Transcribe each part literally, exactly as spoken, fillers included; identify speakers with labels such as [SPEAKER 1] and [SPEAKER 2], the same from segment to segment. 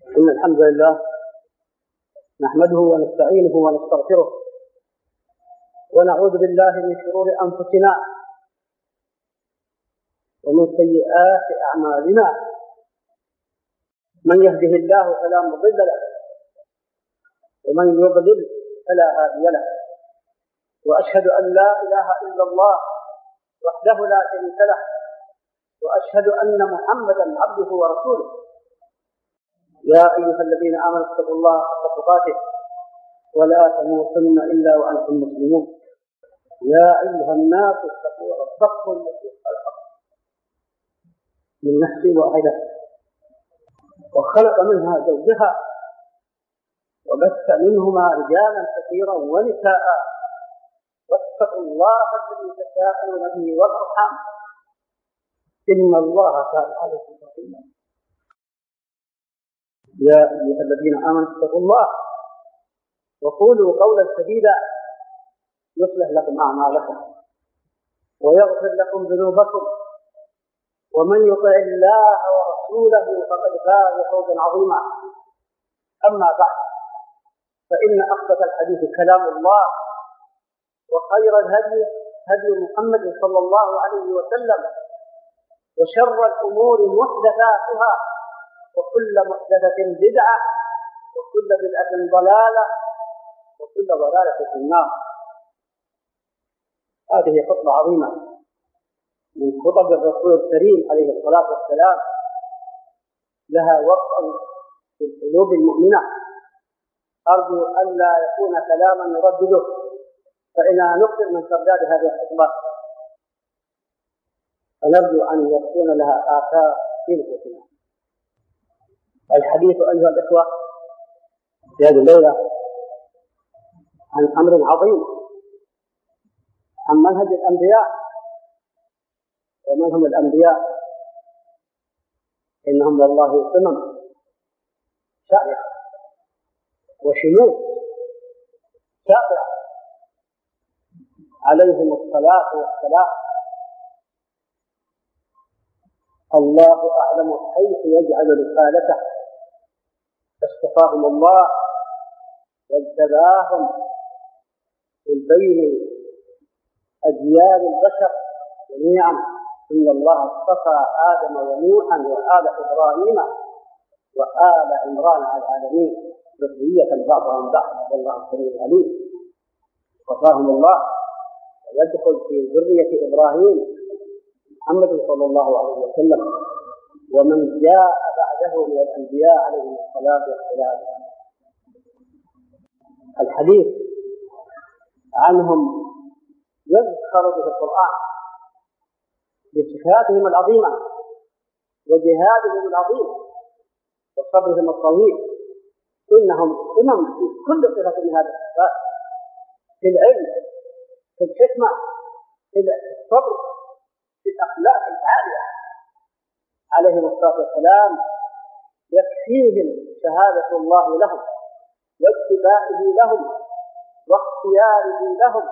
[SPEAKER 1] إن الحمد لله نحمده ونستعينه ونستغفره ونعوذ بالله من شرور أنفسنا ومن سيئات أعمالنا. من يهده الله فلا مضل له ومن يضلل فلا هادي له، وأشهد أن لا إله إلا الله وحده لا شريك له، وأشهد أن محمدا عبده ورسوله. يا أيها الذين آمنوا اتقوا الله حق تقاته ولا تموتن إلا وأنتم مسلمون. يا أيها الناس اتقوا ربكم الذي خلقكم من نفس واحدة وخلق منها زوجها وبث منهما رجالا كثيرا ونساء، واتقوا الله الذي تساءلون به والأرحام إن الله كان عليكم رقيبا. يا أيها الذين آمنوا اتقوا الله وقولوا قولا سديدا يصلح لكم أعمالكم ويغفر لكم ذنوبكم، ومن يطع الله ورسوله فقد فاز فوزا عظيما. أما بعد، فإن أصدق الحديث كلام الله، وخير الهدي هدي محمد صلى الله عليه وسلم، وشر الأمور محدثاتها، وكل محدثة بدعة، وكل بدعة ضلالة، وكل ضلالة في النار. هذه خطبة عظيمة من خطب الرسول الكريم عليه الصلاة والسلام، لها وقع في القلوب المؤمنة. أرجو أن لا يكون كلاما نردده، فإننا نكثر من ترداد هذه الخطبة، ونرجو أن يكون لها آثار في نفوسنا. الحديث أيها الإخوة في هذه الليلة عن أمر عظيم، عن منهج الأنبياء. ومن هم الأنبياء؟ إنهم والله أمم شائعة وشموس شائعة عليهم الصلاة والسلام. الله أعلم حيث يجعل رسالته، اصطفاهم الله واجتباهم من بين أجيال البشر جميعا. إن الله اصطفى آدم ونوحا وآل إبراهيم وآل عمران على العالمين ذرية بعضهم بعض، والله سميع عليم. اصطفاهم الله ويدخل في ذرية إبراهيم محمد صلى الله عليه وسلم ومن جاء بعده من الأنبياء عليهم الصلاة والسلام. الحديث عنهم يذكر به القرآن بصفاتهم العظيمة وجهادهم العظيم وصبرهم الطويل. إنهم أمم في كل صفة من هذه الصفات، في العلم، في الحكمة، في الصبر، في الأخلاق العالية عليهم الصلاة والسلام. يكفيهم شهادة الله لهم واجتبائه لهم واختياره لهم،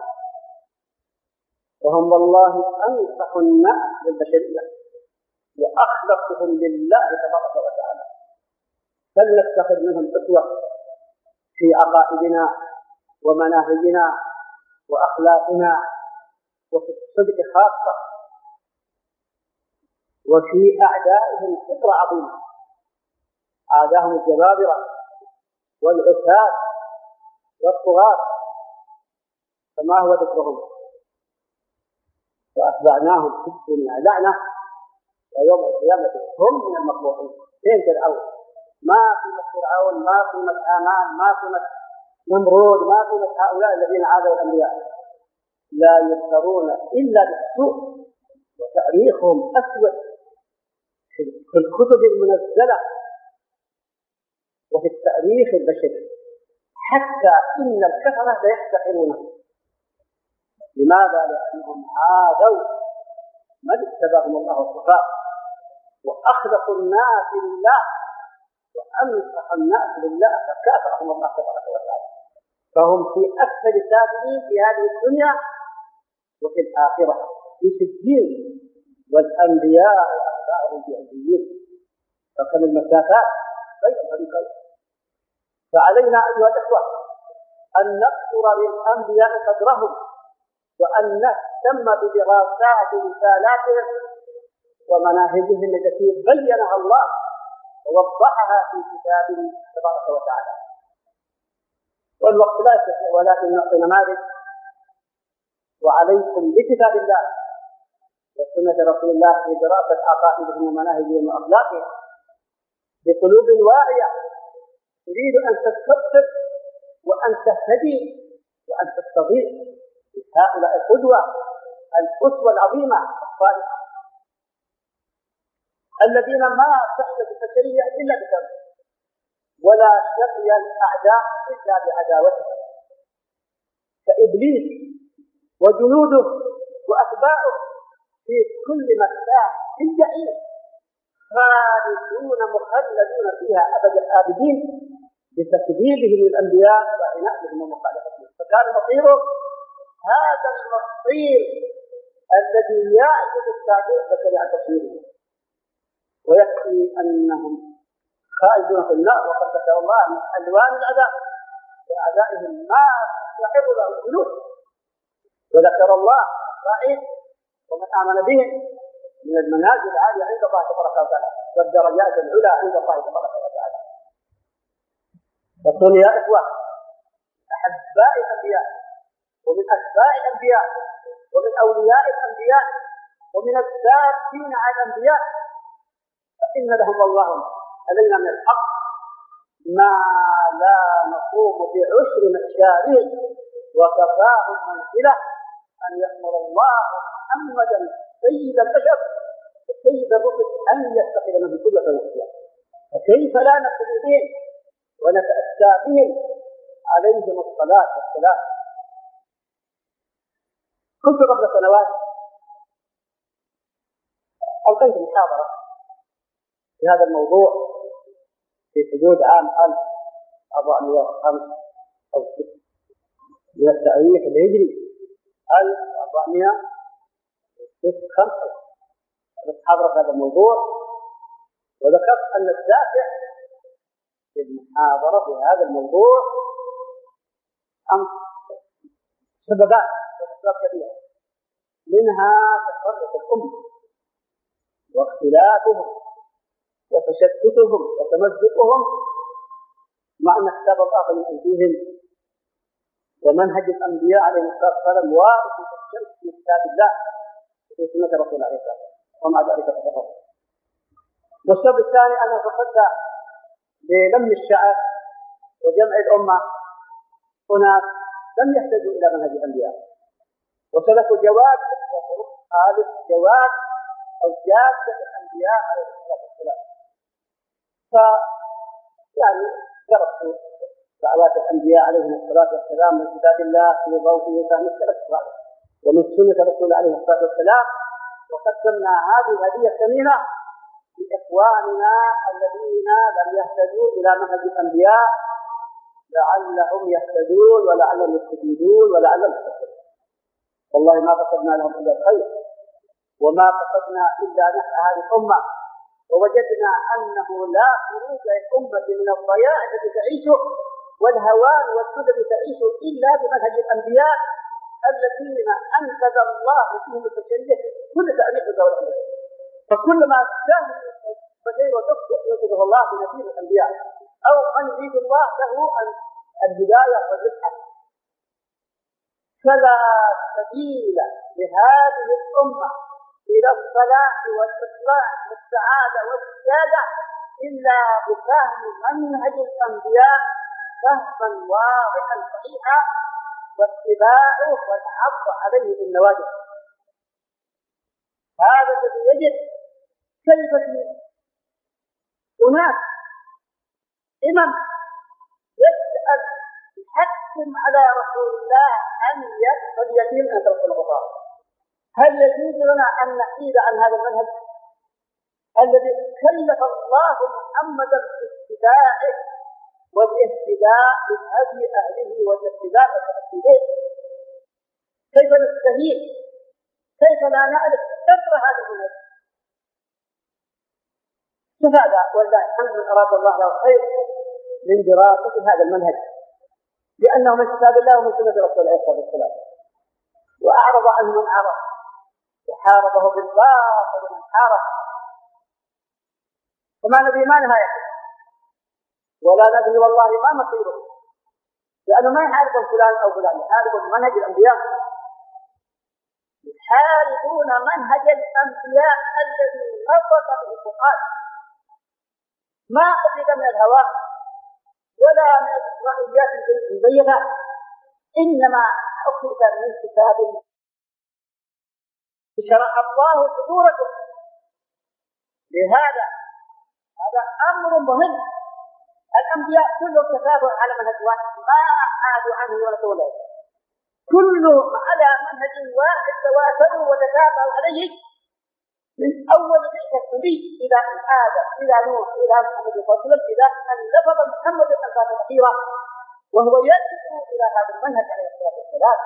[SPEAKER 1] وهم والله أنصح الناس للبشرية وأخلصهم لله تبارك وتعالى. فلنتخذ منهم أسوة في عقائدنا ومناهجنا وأخلاقنا، وفي الصدق خاصة، وفي أعدائهم فكرة عظيمة. عاداهم الجبابرة والعتاد والطغاة، فما هو ذكرهم؟ وأتبعناهم في الدنيا لعنة ويوم القيامة هم من المقبوحين. فين فرعون؟ ما قيمة فرعون، ما قيمة آمان، ما قيمة نمرود، ما قيمة هؤلاء الذين عادوا الأنبياء. لا يذكرون إلا بالسوء، وتاريخهم أسود في الكتب المنزلة وفي التاريخ البشري، حتى إن الكفرة لا يحتقرونه. لماذا؟ لأنهم عادوا من اجتباهم الله واصطفاه، وأخلصوا الناس لله وأنصح الناس لله، فكافأهم الله تبارك وتعالى. فهم في أسفل سافلين في هذه الدنيا وفي الآخرة في سجين، والأنبياء أتباعهم في عليين. فكم المسافات بين الفريقين. فعلينا أيها الإخوة أن نذكر للأنبياء قدرهم، وأن نهتم بدراسات رسالاتهم ومناهجهم التي بينها الله ووضحها في كتابه تبارك وتعالى. والوقت لا يستطيع، ولكن نعطي نماذج. وعليكم بكتاب الله وسنة رسول الله في دراسة عقائدهم ومناهجهم وأخلاقهم بقلوب واعية تريد أن تستبصر وأن تهتدي وأن تستضيء هؤلاء القدوة الأسوة العظيمة الصالحة الذين ما تحدث البشرية إلا بسبب، ولا شقي الأعداء إلا بعداوته، كإبليس وجنوده وأتباعه في كل مكان في الجحيم خالدون مخلدون فيها أبد الآبدين بتكذيبهم للأنبياء وعنادهم ومخالفتهم. فكان مصيره هذا المصير الذي يعجز التابع بشريعة تصويره، ويكفي أنهم خالدون في النار، وقد ذكر الله من ألوان العذاب لأعدائهم ما تستحق له الجنود، وذكر الله الصعيد ومن آمن بهم من المنازل العالية عند الله تبارك وتعالى والدرجات العلى عند الله تبارك وتعالى. فكن يا إخوة أحباء الأنبياء ومن أتباع الأنبياء ومن أولياء الأنبياء ومن السابقين على الأنبياء، فإن لهم والله علينا من الحق ما لا نقوم بعشر مشاريع، وكفاه منزلة أن يأمر الله محمدا سيد البشر وسيد الرسل أن يتخذ منه قدوة وأسوة، فكيف لا نقتدي بهم ونتأسى بهم عليهم الصلاة والسلام. كنت قبل سنوات ألقيت محاضرة في هذا الموضوع في حدود عام ألف وأربعمائة وخمسة أو ستة من التاريخ الهجري ألف وأربعمائة وخمسة. محاضرة في هذا الموضوع، وذكرت أن الدافع في المحاضرة في هذا الموضوع أم سببات وأسباب كثيرة، منها تفرق الأمة واختلافهم وتشتتهم وتمزقهم، مع أن كتاب الله من أيديهم ومنهج الأنبياء عليه الصلاة والسلام واضح كالشمس في كتاب الله وفي سنة رسول الله عليه الصلاة والسلام، ومع ذلك تفرق. والسبب الثاني أن نتصدى للم الشعب وجمع الأمة أناس لم يحتاجوا إلى منهج الأنبياء وسلكوا جواب هذا جواب أو جادة الأنبياء عليه الصلاة والسلام. ف يعني درست دعوات الأنبياء عليهم الصلاة والسلام من كتاب الله في ضوءه فهم السلف ومن سنة رسول عليه الصلاة والسلام، وقدمنا هذه الهدية الثمينة لإخواننا الذين لم يهتدوا إلى منهج الأنبياء لعلهم يهتدون ولعلهم يستفيدون ولعلهم يستفيدون. والله ما قصدنا لهم إلا الخير، وما قصدنا إلا نفع هذه الأمة، ووجدنا أنه لا خروج الأمة من الضياع الذي تعيشه والهوان والسدى تعيشه إلا بمنهج الأنبياء الذين أنقذ الله فيهم البشرية في كل تاريخ الدولة. فكل ما سهل بدين وتخطئ ينقذه الله بنبي الأنبياء، أو أن يريد الله له الهداية والرفعة. فلا سبيل لهذه الأمة إلى الصلاح والإصلاح والسعادة والسيادة إلا بفهم منهج الأنبياء فهما واضحا صحيحا واتباعه والعض عليه بالنواجذ. هذا الذي يجب. كيف هناك إمام يسأل يحكم على رسول الله أن يقتل اليتيم أن ترك الغفار، هل يجوز لنا أن نحيد عن هذا المنهج الذي كلف الله محمدا باتباعه والاهتداء بهدي أهله والاهتداء بتأثيره؟ كيف نستهين؟ كيف لا نعرف كثر هذا المنهج؟ استفاد ولله الحمد من أراد الله له خير من دراسة هذا المنهج، لأنه من كتاب الله ومن سنة رسول الله صلى الله عليه وسلم، وأعرض عنه من عرض وحاربه بالباطل من حارب. وما ندري ما نهايته ولا ندري والله ما مصيره، لأنه ما يحارب فلان أو فلان، يحارب منهج الأنبياء، يحاربون منهج الأنبياء الذي نطق به القرآن، ما أخذ من الهواء ولا من الإسرائيليات المبينة، إنما أخذ من كتاب شرح الله صدوركم. لهذا هذا أمر مهم. الأنبياء كلهم تتابعوا على منهج واحد، ما عادوا عنه ولا تولوا، كلهم على منهج واحد تواتروا وتتابعوا عليه من أول بعثة النبي إلى آدم إلى نوح إلى محمد صلى الله عليه وسلم، إلى أن لفظ محمد الألفاظ الأخيرة وهو يدعو إلى هذا المنهج عليه الصلاة والسلام.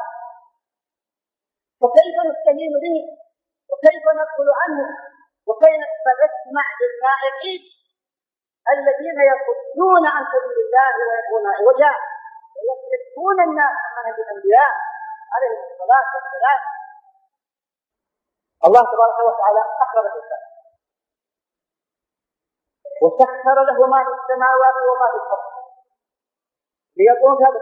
[SPEAKER 1] فكيف نستهين به وكيف ندخل عنه وكيف نسمع للنائقين الذين يصدون عن سبيل الله ويبغون عوجا ويصدون الناس عن منهج الأنبياء عليهم الصلاة والسلام. الله تبارك وتعالى أكرم الإنسان وسخر له ما في السماوات وما في الأرض ليكون هذا،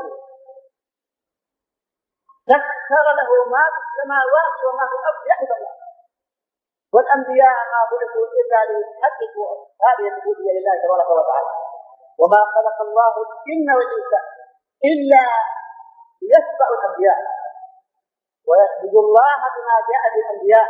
[SPEAKER 1] سخر له ما في السماوات وما في الأرض يحب الله. والأنبياء ما بعثوا إلا ليحققوا هذه العبودية لله تبارك وتعالى، وما خلق الله الجن والإنس إلا ليتبعوا الأنبياء ويعبدوا الله بما جاء بالأنبياء.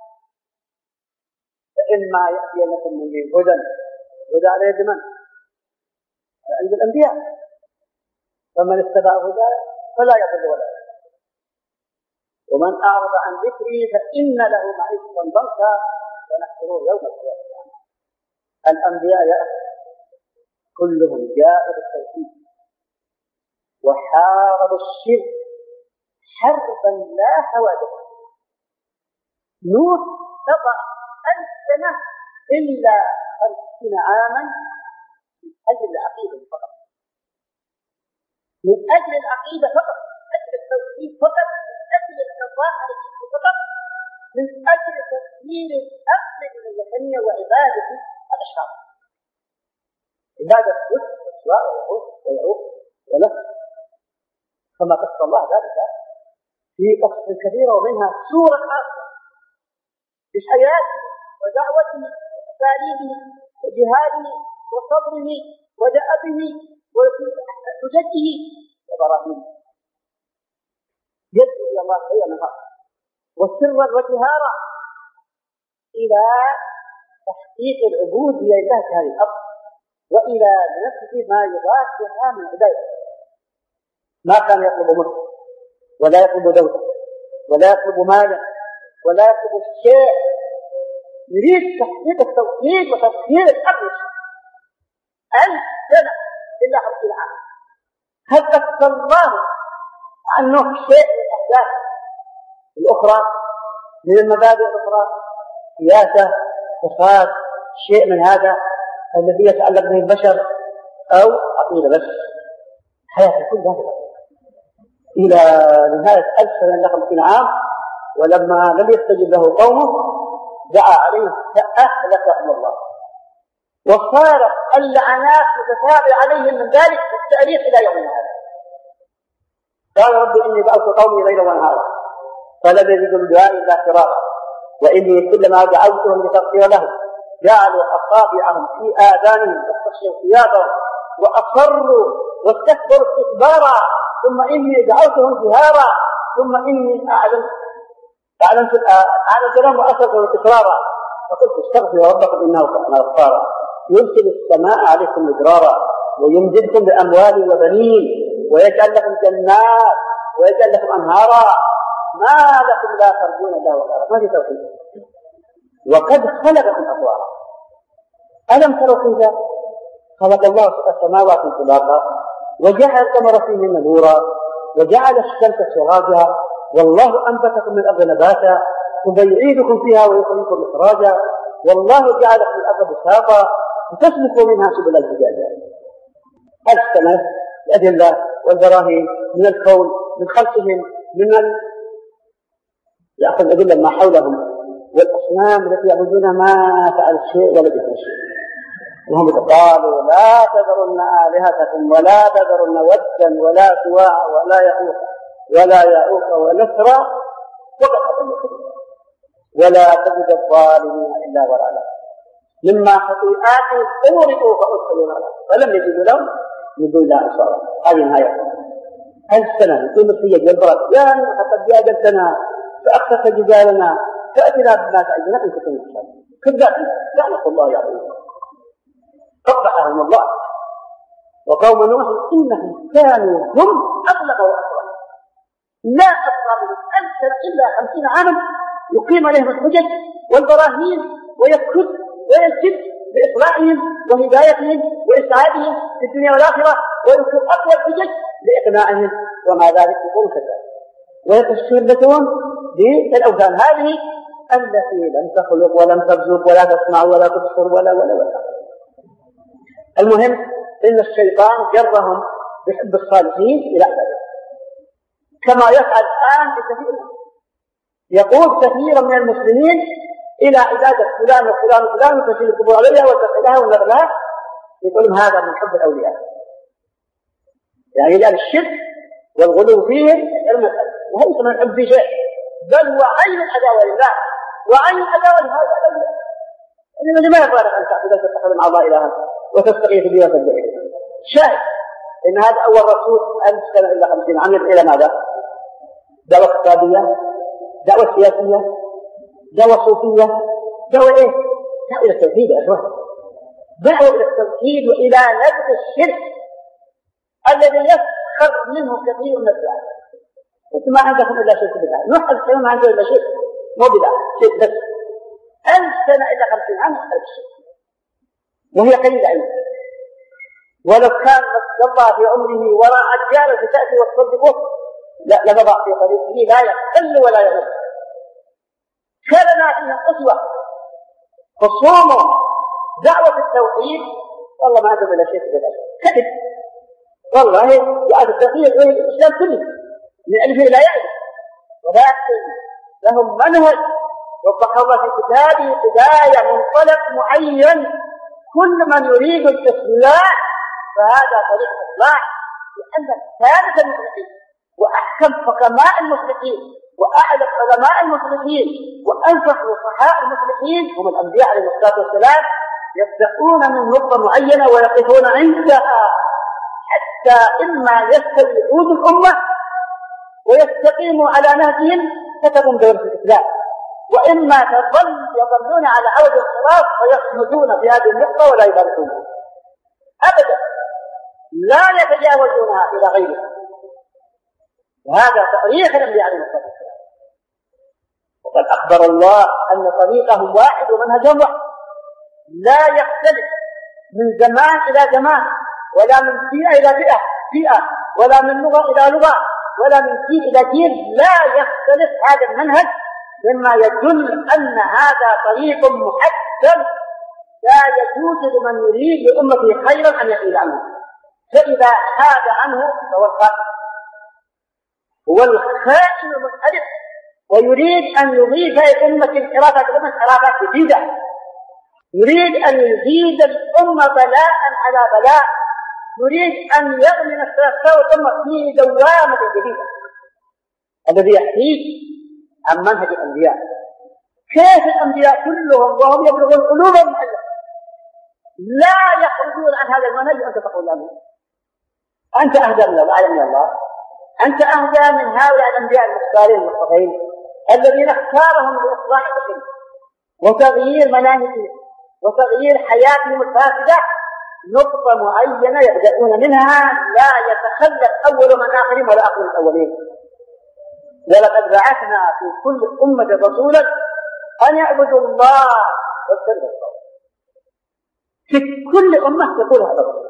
[SPEAKER 1] فإما يأتينكم مني هدى، هدى على يد من؟ عند الأنبياء، فمن اتبع هدى فلا يضل ولا يضل، ومن أعرض عن ذكري فإن له معيشة ضنكا ونحشره يوم القيامة. الأنبياء يا أخي كلهم جاءوا بالتوحيد وحاربوا الشرك حربا لا حوادث. نوح قضى ألف سنة إلا خمسين عاما من أجل العقيدة فقط، من أجل العقيدة فقط، من أجل التوحيد فقط، من أجل القضاء على الشرك فقط، من أجل تسليم الأمر من الوثنية وعبادة الأشخاص، عبادة الجسد والسواء والعروق والعروق ونفس، كما قص الله ذلك في قصص كثيرة ومنها سورة خاصة بحياته ودعوته وتعليمه وجهاده وصبره ودأبه وحجته وبراهينه، يدعو إلى الله ليل نهار وسرا وجهارا إلى تحقيق العبودية لله في هذه الأرض وإلى نفس ما يغاشها من عباده. ما كان يطلب ملك ولا يطلب دولة ولا يطلب مالا ولا يطلب الشيء، يريد تحقيق التوحيد وتطهير الأرض. ألف سنة إلا خمسين عام. هل قص الله عنه شيء من الأحداث الأخرى من المبادئ الأخرى، سياسة، فساد، شيء من هذا الذي يتعلق به البشر أو عقيدة بس؟ حياته كل هذا إلى نهاية ألف سنة إلا خمسين عام. ولما لم يستجب له قومه دعا عليه فأهلكهم الله، وصارت اللعنات متتابعة عليهم من ذلك التاريخ إلى يومنا هذا. قال رب إني دعوت قومي ليلا ونهارا فلم يزدهم دعائي إلا فرارا وإني كلما دعوتهم لتغفر لهم جعلوا أصابعهم في آذانهم واستغشوا ثيابهم وأصروا واستكبروا استكبارا ثم إني دعوتهم جهارا ثم إني أعلنت أعلنت أعلنت لهم وأسرتهم إصرارا فقلت استغفروا ربكم إنه كان غفارا يرسل السماء عليكم مدرارا ويمددكم بأموال وبنين ويجعل لكم جنات ويجعل لكم أنهارا ما لكم لا ترجون الله ولا ما في توحيد وقد خلقكم أطوارا ألم تروا كيف خلق الله السماوات طباقا وجعل القمر فيهن نورا وجعل الشمس سراجا والله أنبتكم من الأرض نباتا ثم يعيدكم فيها ويخرجكم إخراجا والله جعل لكم الأرض بساطا وتسلكوا منها سبل الحجاج. السنة الأدلة والبراهين من الكون، من خلقهم، من ال... يأخذ أدلة ما حولهم، والأصنام التي يعبدون ما فعل شيء ولا بث شيء. وهم قالوا لا تذرن آلهتكم ولا تذرن ودا ولا سواع ولا يعوق ولا يعوق ونسرا ولا تجد الظالمين إلا ضلالا مما خطيئاتهم أغرقوا فأدخلوا نارا ولم يجدوا لهم من دون الله أنصارا. هذه نهاية السنة يكون السيد والبرد يا قد جادلتنا فأخذت جدالنا فأتنا بما تعدنا أن تكون الصالحين. كذلك لعنة الله عليهم قبحهم الله. وقوم نوح إنهم كانوا هم أغلب وأكثر لا أكثر من ألف إلا خمسين عاما يقيم عليهم الحجج والبراهين ويكد وينسد بإصلاحهم وهدايتهم وإسعادهم في الدنيا والآخرة ويكون أقوى الحجج لإقناعهم وما ذلك يكون كذلك ويتشربتهم بالأوثان هذه التي لم تخلق ولم ترزق ولا تسمع ولا تبصر ولا ولا ولا. المهم إن الشيطان جرهم بحب الصالحين إلى عبادته كما يفعل الآن بكثير. يقول كثير من المسلمين إلى عبادة فلان وفلان وفلان وتشيل القبور عليها وتفعلها ونغلها، يقولون هذا من حب الأولياء، يعني لأن الشرك والغلو فيه المسألة وهو من حب في شيء، بل وعين العداوة لله وعين العداوة لهذا الأولياء. يعني ما يفعل أن تعبد تتخذ مع الله إلها وتستغيث به وتدعو إليه. شاهد إن هذا أول رسول ألف سنة إلى خمسين عام إلى ماذا؟ دعوة اقتصادية، دعوة سياسية، دعوة صوفية، دعوة إيه؟ دعوة إلى التوحيد يا أخوان، دعوة إلى التوحيد وإلى نبذ الشرك الذي يسخر منه كثير من الناس. أنتم ما عندكم إلا شرك بدعة، نوح السلام ما عنده إلا شرك مو بدعة، شرك بس. ألف سنة إلى خمسين عام ألف شرك وهي قليلة أيضا. ولو كان قضى في عمره وراء رجالة تأتي وتصدقه لا لنضع في طريقه لا يقل ولا يمس. كلنا فيها أسوة خصومه دعوة التوحيد والله ما عندهم إلا شيء بدأ كذب والله دعوة التوحيد غير الإسلام كله من ألفه لا يعرف، ولكن لهم منهج وضح الله في كتابه بداية منطلق معين. كل من يريد الإصلاح فهذا طريق الإصلاح، لأن ثالث المصلحين وأحكم حكماء المصلحين وأعلم علماء المصلحين وأنفح نصحاء المصلحين هم الأنبياء عليه الصلاة والسلام يبدأون من نقطة معينة ويقفون عندها حتى إما يستوي عود الأمة ويستقيموا على نهجهم فتقوم دولة الإسلام، وإما تظل يظلون على عوج الصراط ويصمدون في هذه النقطة ولا يباركونها أبدا، لا يتجاوزونها إلى غيرها. وهذا تاريخ الأنبياء عليه الصلاة والسلام. وقد أخبر الله أن طريقهم واحد ومنهجهم واحد لا يختلف من زمان إلى زمان، ولا من فئة إلى فئة فئة، ولا من لغة إلى لغة، ولا من جيل إلى جيل، لا يختلف هذا المنهج، مما يدل أن هذا طريق محدد لا يجوز لمن يريد لأمته خيرا أن يحيد عنه، فإذا حاد عنه فهو الخائن، هو الخائن المنحرف، ويريد أن يضيف إلى الأمة انحرافات انحرافات جديدة، يريد أن يزيد الأمة بلاء على بلاء، يريد أن يغمن الثلاثة والأمة في دوامة جديدة الذي يحيد عن منهج الأنبياء. كيف الأنبياء كلهم وهم يبلغون قلوبهم محلة لا يخرجون عن هذا المنهج وأنت تقول لهم أنت أهدى من الله أعلم من الله، أنت أهدى من هؤلاء الأنبياء المختارين المصطفين الذين اختارهم لإصلاح الدين وتغيير مناهجهم وتغيير حياتهم الفاسدة. نقطة معينة يبدأون منها لا يتخلف أول من آخرين ولا آخر الأولين. ولقد بعثنا في كل أمة رسولا أن يعبدوا الله واجتنبوا الطاغوت. في كل أمة يقول هذا الرسول،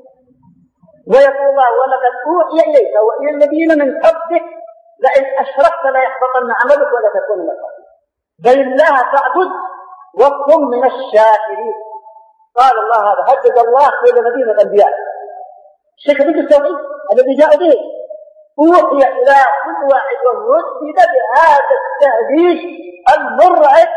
[SPEAKER 1] ويقول الله ولقد أوحي إليك وإلى الذين من قبلك لئن أشركت ليحبطن عملك ولا تكون من الخاسرين، بل الله فاعبد وكن من الشاكرين. قال الله هذا هدد الله بين مدينة الأنبياء. الشرك بالتوحيد الذي جاء به أوحي إلى كل واحد وردد بهذا التهديد المرعب،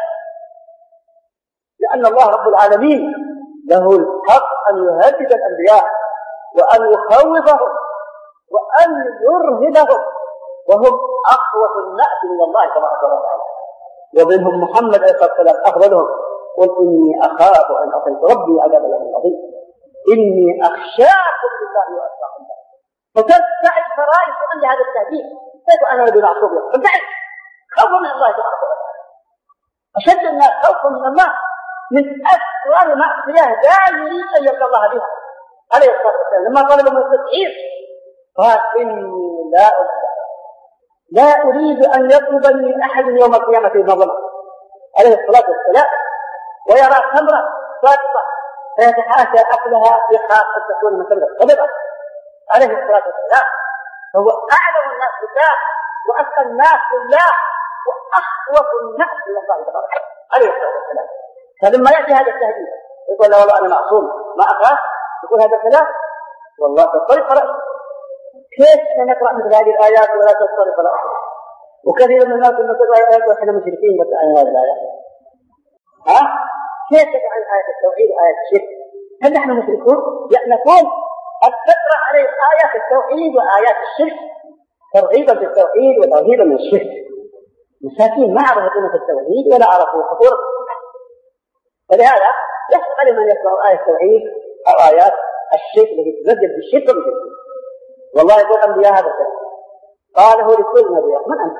[SPEAKER 1] لأن الله رب العالمين له الحق أن يهدد الأنبياء وأن يخوفهم وأن يرهبهم، وهم أخوف الناس من الله تبارك وتعالى، ومنهم محمد عليه الصلاة والسلام أفضلهم. قل إني أخاف أن أعصيت ربي عذاب يوم عظيم، إني أخشاكم لله وأتقاكم له. فتبتعد فرائس عن هذا التهديد، كيف أنا نبي معصوم له؟ فابتعد خوفا من الله تبارك وتعالى. أشد الناس خوفا من الله من أكثر معصية لا يريد أن يلقى الله بها عليه الصلاة والسلام. لما طلب من التسعير قال إني لا أبتع لا أريد أن يطلبني أحد يوم القيامة بمظلمة عليه الصلاة والسلام، ويرى تمرة ساقطة فيتحاشى أكلها في خاص أن تكون من تمرة قدرة عليه الصلاة والسلام. فهو أعلم الناس بالله وأتقى الناس لله وأخوف الناس من الله تبارك عليه الصلاة والسلام. فلما يأتي هذا التهديد يقول لا والله أنا معصوم ما أخاف، يقول هذا الكلام والله تضطرق رأسه. كيف سنقرأ مثل هذه الآيات ولا تضطرق رأسه؟ وكثير من الناس لما تقرأ آيات وإحنا مشركين بس عن هذه الآيات. ها؟ كيف تفعل آية التوحيد وآية الشرك؟ هل نحن مشركون؟ نكون قد تقرأ عليه آيات التوحيد وآيات الشرك ترغيبا في التوحيد وترهيبا من الشرك. مساكين ما عرفوا قيمة التوحيد ولا عرفوا خطورة، فلهذا يحق على من يقرأ آية التوحيد أو آيات الشرك التي تزجل بالشرك وبالشرك. والله يقول أنبياء هذا الكلام قاله لكل نبي من أنت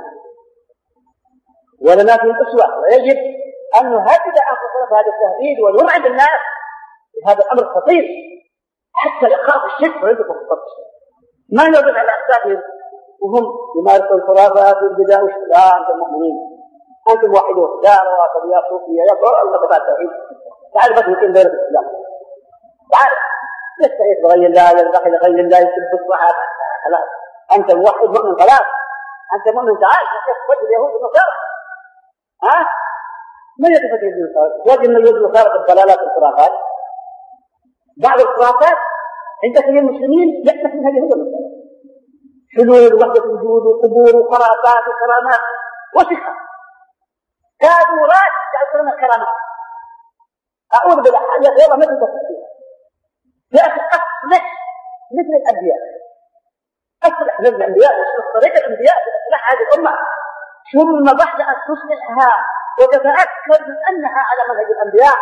[SPEAKER 1] ولنا فيه أسوة، ويجب أن نهدد أنفسنا بهذا التهديد ونرعب الناس بهذا الأمر الخطير حتى يخاف الشرك ويدركوا في الصدق. ما يوجد على أحسابهم وهم يمارسون الخرافات والبدع والشرك. أنتم مؤمنين، أنتم موحدون، يا روافض يا صوفية يا قول الله تبع التوحيد، تعرف تمكن دولة الإسلام، تعرف يستعيد بغير الله يرتقي لغير الله يسب الصحابة. خلاص أنت موحد مؤمن، خلاص أنت مؤمن. تعال كيف تفجر اليهود والنصارى؟ ها؟ من يتفجر النصارى؟ وجد من يوجد النصارى بالضلالات والخرافات. بعض الخرافات عند كثير المسلمين يحدث منها اليهود والنصارى، حلول وحدة الوجود وقبور وخرافات وكرامات وسحر، كادوا راس يعطون الكرامات. أعوذ بالله يا الله مثل تفسير يا أخي أصلح مثل الأنبياء، أصلح مثل الأنبياء وأصلح طريق الأنبياء بإصلاح هذه الأمة، ثم بعد أن تصلحها وتتأكد من أنها على منهج الأنبياء،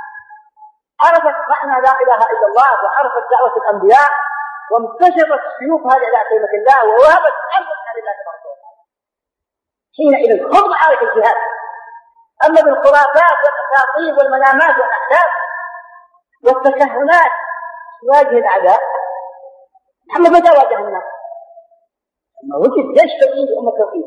[SPEAKER 1] عرفت معنى لا إله إلا الله وعرفت دعوة الأنبياء وانتشرت سيوفها إلى كلمة الله ووهبت أنفسها لله تبارك وتعالى، حينئذ خذ معارك الجهاد. أما بالخرافات والأساطير والمنامات والأحلام والتكهنات واجه الأعداء. محمد متى واجه الناس؟ لما وجد جيش توحيد أمة توحيد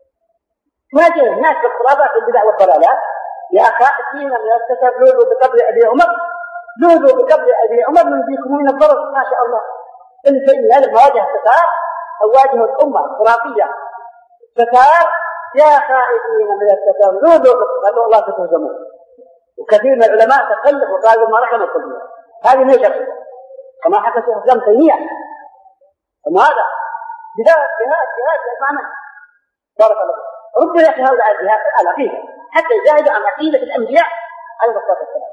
[SPEAKER 1] واجه الناس بالخرافات والبدع والضلالات. يا أخي أتينا من الكتاب لوذوا بقبر أبي عمر، لوذوا بقبر أبي عمر من ذيكم من الضرر ما شاء الله. إن شيء هذا مواجهة ستار أو واجه الأمة خرافية ستار. يا خائفين من الكتاب لوذوا قالوا الله تتهزمون. وكثير من العلماء تخلف وقالوا ما رحم الكلية هذه ليش أخذ كما حكى شيخ الإسلام تيمية. وماذا جهاد جهاد جهاد معنى بارك الله رد يا أخي هؤلاء الجهاد العقيدة حتى يجاهدوا عن عقيدة الأنبياء عليه الصلاة والسلام.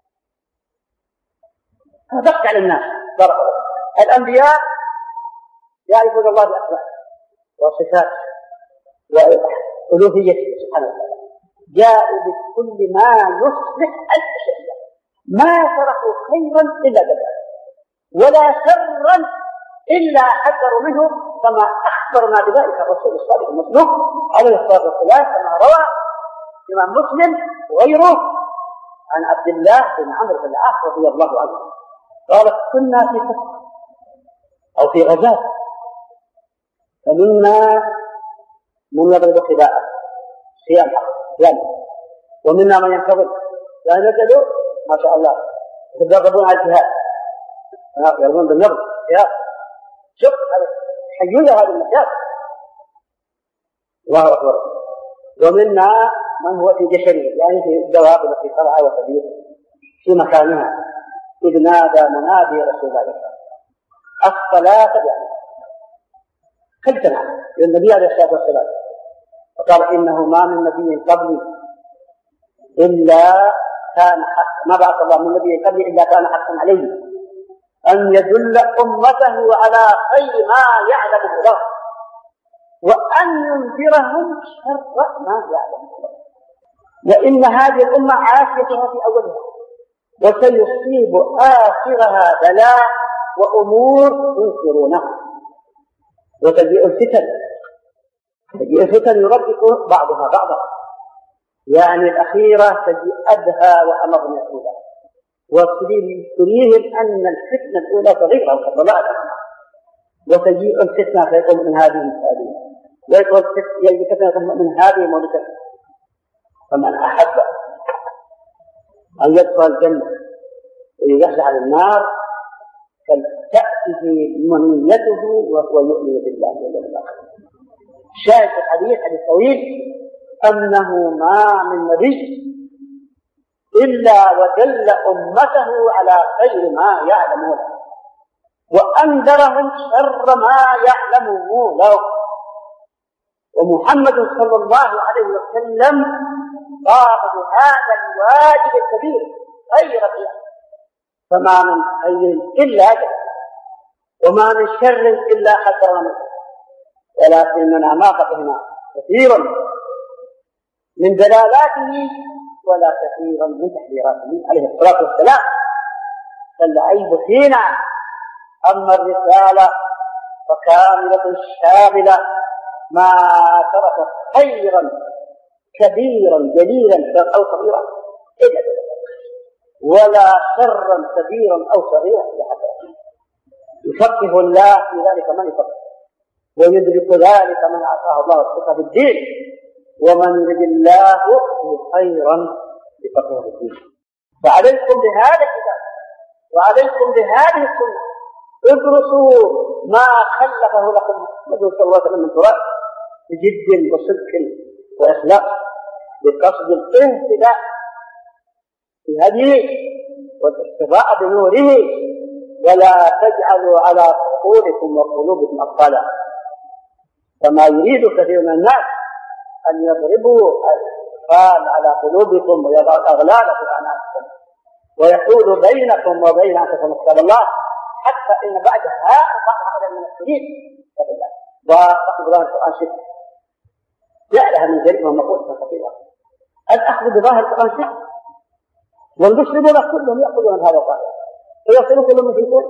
[SPEAKER 1] ضغط على الناس بارك الله. الأنبياء يعرفون الله بأسمائه وصفاته وألوهيته سبحانه وتعالى، جاءوا بكل ما يصلح البشرية، ما تركوا خيرا إلا بدأ ولا شرا إلا حذروا منه، كما أخبرنا بذلك الرسول الصادق المصدوق عليه الصلاة والسلام كما روى الإمام مسلم وغيره عن عبد الله بن عمرو بن العاص رضي الله عنه قال كنا في سفر أو في غزاة فمنا من يضرب خباءه صيام صيام ومنا من ينتظر لا نجدوا ما شاء الله يتدربون على الجهاد يرمون بالنبض جهاد. شوف حيوية هذه المشاكل الله أكبر. ومنا من هو في جشري يعني في الدواب التي ترعى وتبيت في مكانها إذ نادى منادي رسول الله صلى الله عليه وسلم الصلاة يعني خلتنا للنبي عليه الصلاة والسلام، فقال إنه ما من نبي قبلي إلا كان حق ما بعث الله من نبي قبلي إلا كان حقا عليه أن يدل أمته على خير ما يعلمه له وأن ينذرهم شر ما يعلمه له، وإن هذه الأمة عافيتها في أولها وسيصيب آخرها بلاء وأمور ينكرونها وتجيء الفتن تجيء الفتن يربك بعضها بعضا، يعني الأخيرة تجيء أدهى وأمر من الأولى، وتريهم أن الفتنة الأولى صغيرة وكضلال، وتجيء الفتنة فيقوم من هذه هذه ويقول الفتنة من هذه مولدة. فمن أحب أن يدخل الجنة ويزحزح عن النار فلتأته منيته وهو يؤمن بالله واليوم الآخر. شاهد الحديث حديث طويل أنه ما من نبي إلا ودل أمته على خير ما يعلمون وأنذرهم شر ما يعلمون له، ومحمد صلى الله عليه وسلم قام هذا الواجب الكبير خير خير، فما من خير إلا أجل وما من شر إلا حذرنا منه، ولكننا ما فقهنا كثيرا من دلالاته ولا كثيرا من تحذيراته عليه الصلاة والسلام، فالعيب فينا. أما الرسالة فكاملة شاملة ما ترك خيرا كبيرا جليلا أو صغيرا إلا ولا شرا كبيرا أو صغيرا إلا حذره. يفقه الله في ذلك من يفقه ويدرك ذلك من أعطاه الله الثقة بالدين، ومن يرد الله خيرا يفقهه في الدين. فعليكم بهذا الكتاب وعليكم بهذه السنة، ادرسوا ما خلفه لكم النبي صلى الله عليه وسلم من تراث بجد وصدق وإخلاص بقصد الاهتداء في هديه والاقتداء بنوره، ولا تجعلوا على عقولكم وقلوبكم أطفالا كما يريد كثير من الناس أن يضربوا الأطفال على قلوبكم ويضعوا الأغلال في أعناقكم ويحول بينكم وبين أنفسكم كتاب الله، حتى إن بعد هؤلاء من السنين وأخذ ظاهر القرآن شرك جعلها من جريمة مقولة خطيرة. الأخذ بظاهر القرآن شرك، والمسلمون كلهم يأخذون هذا الظاهر فيصلوا كلهم فيكم.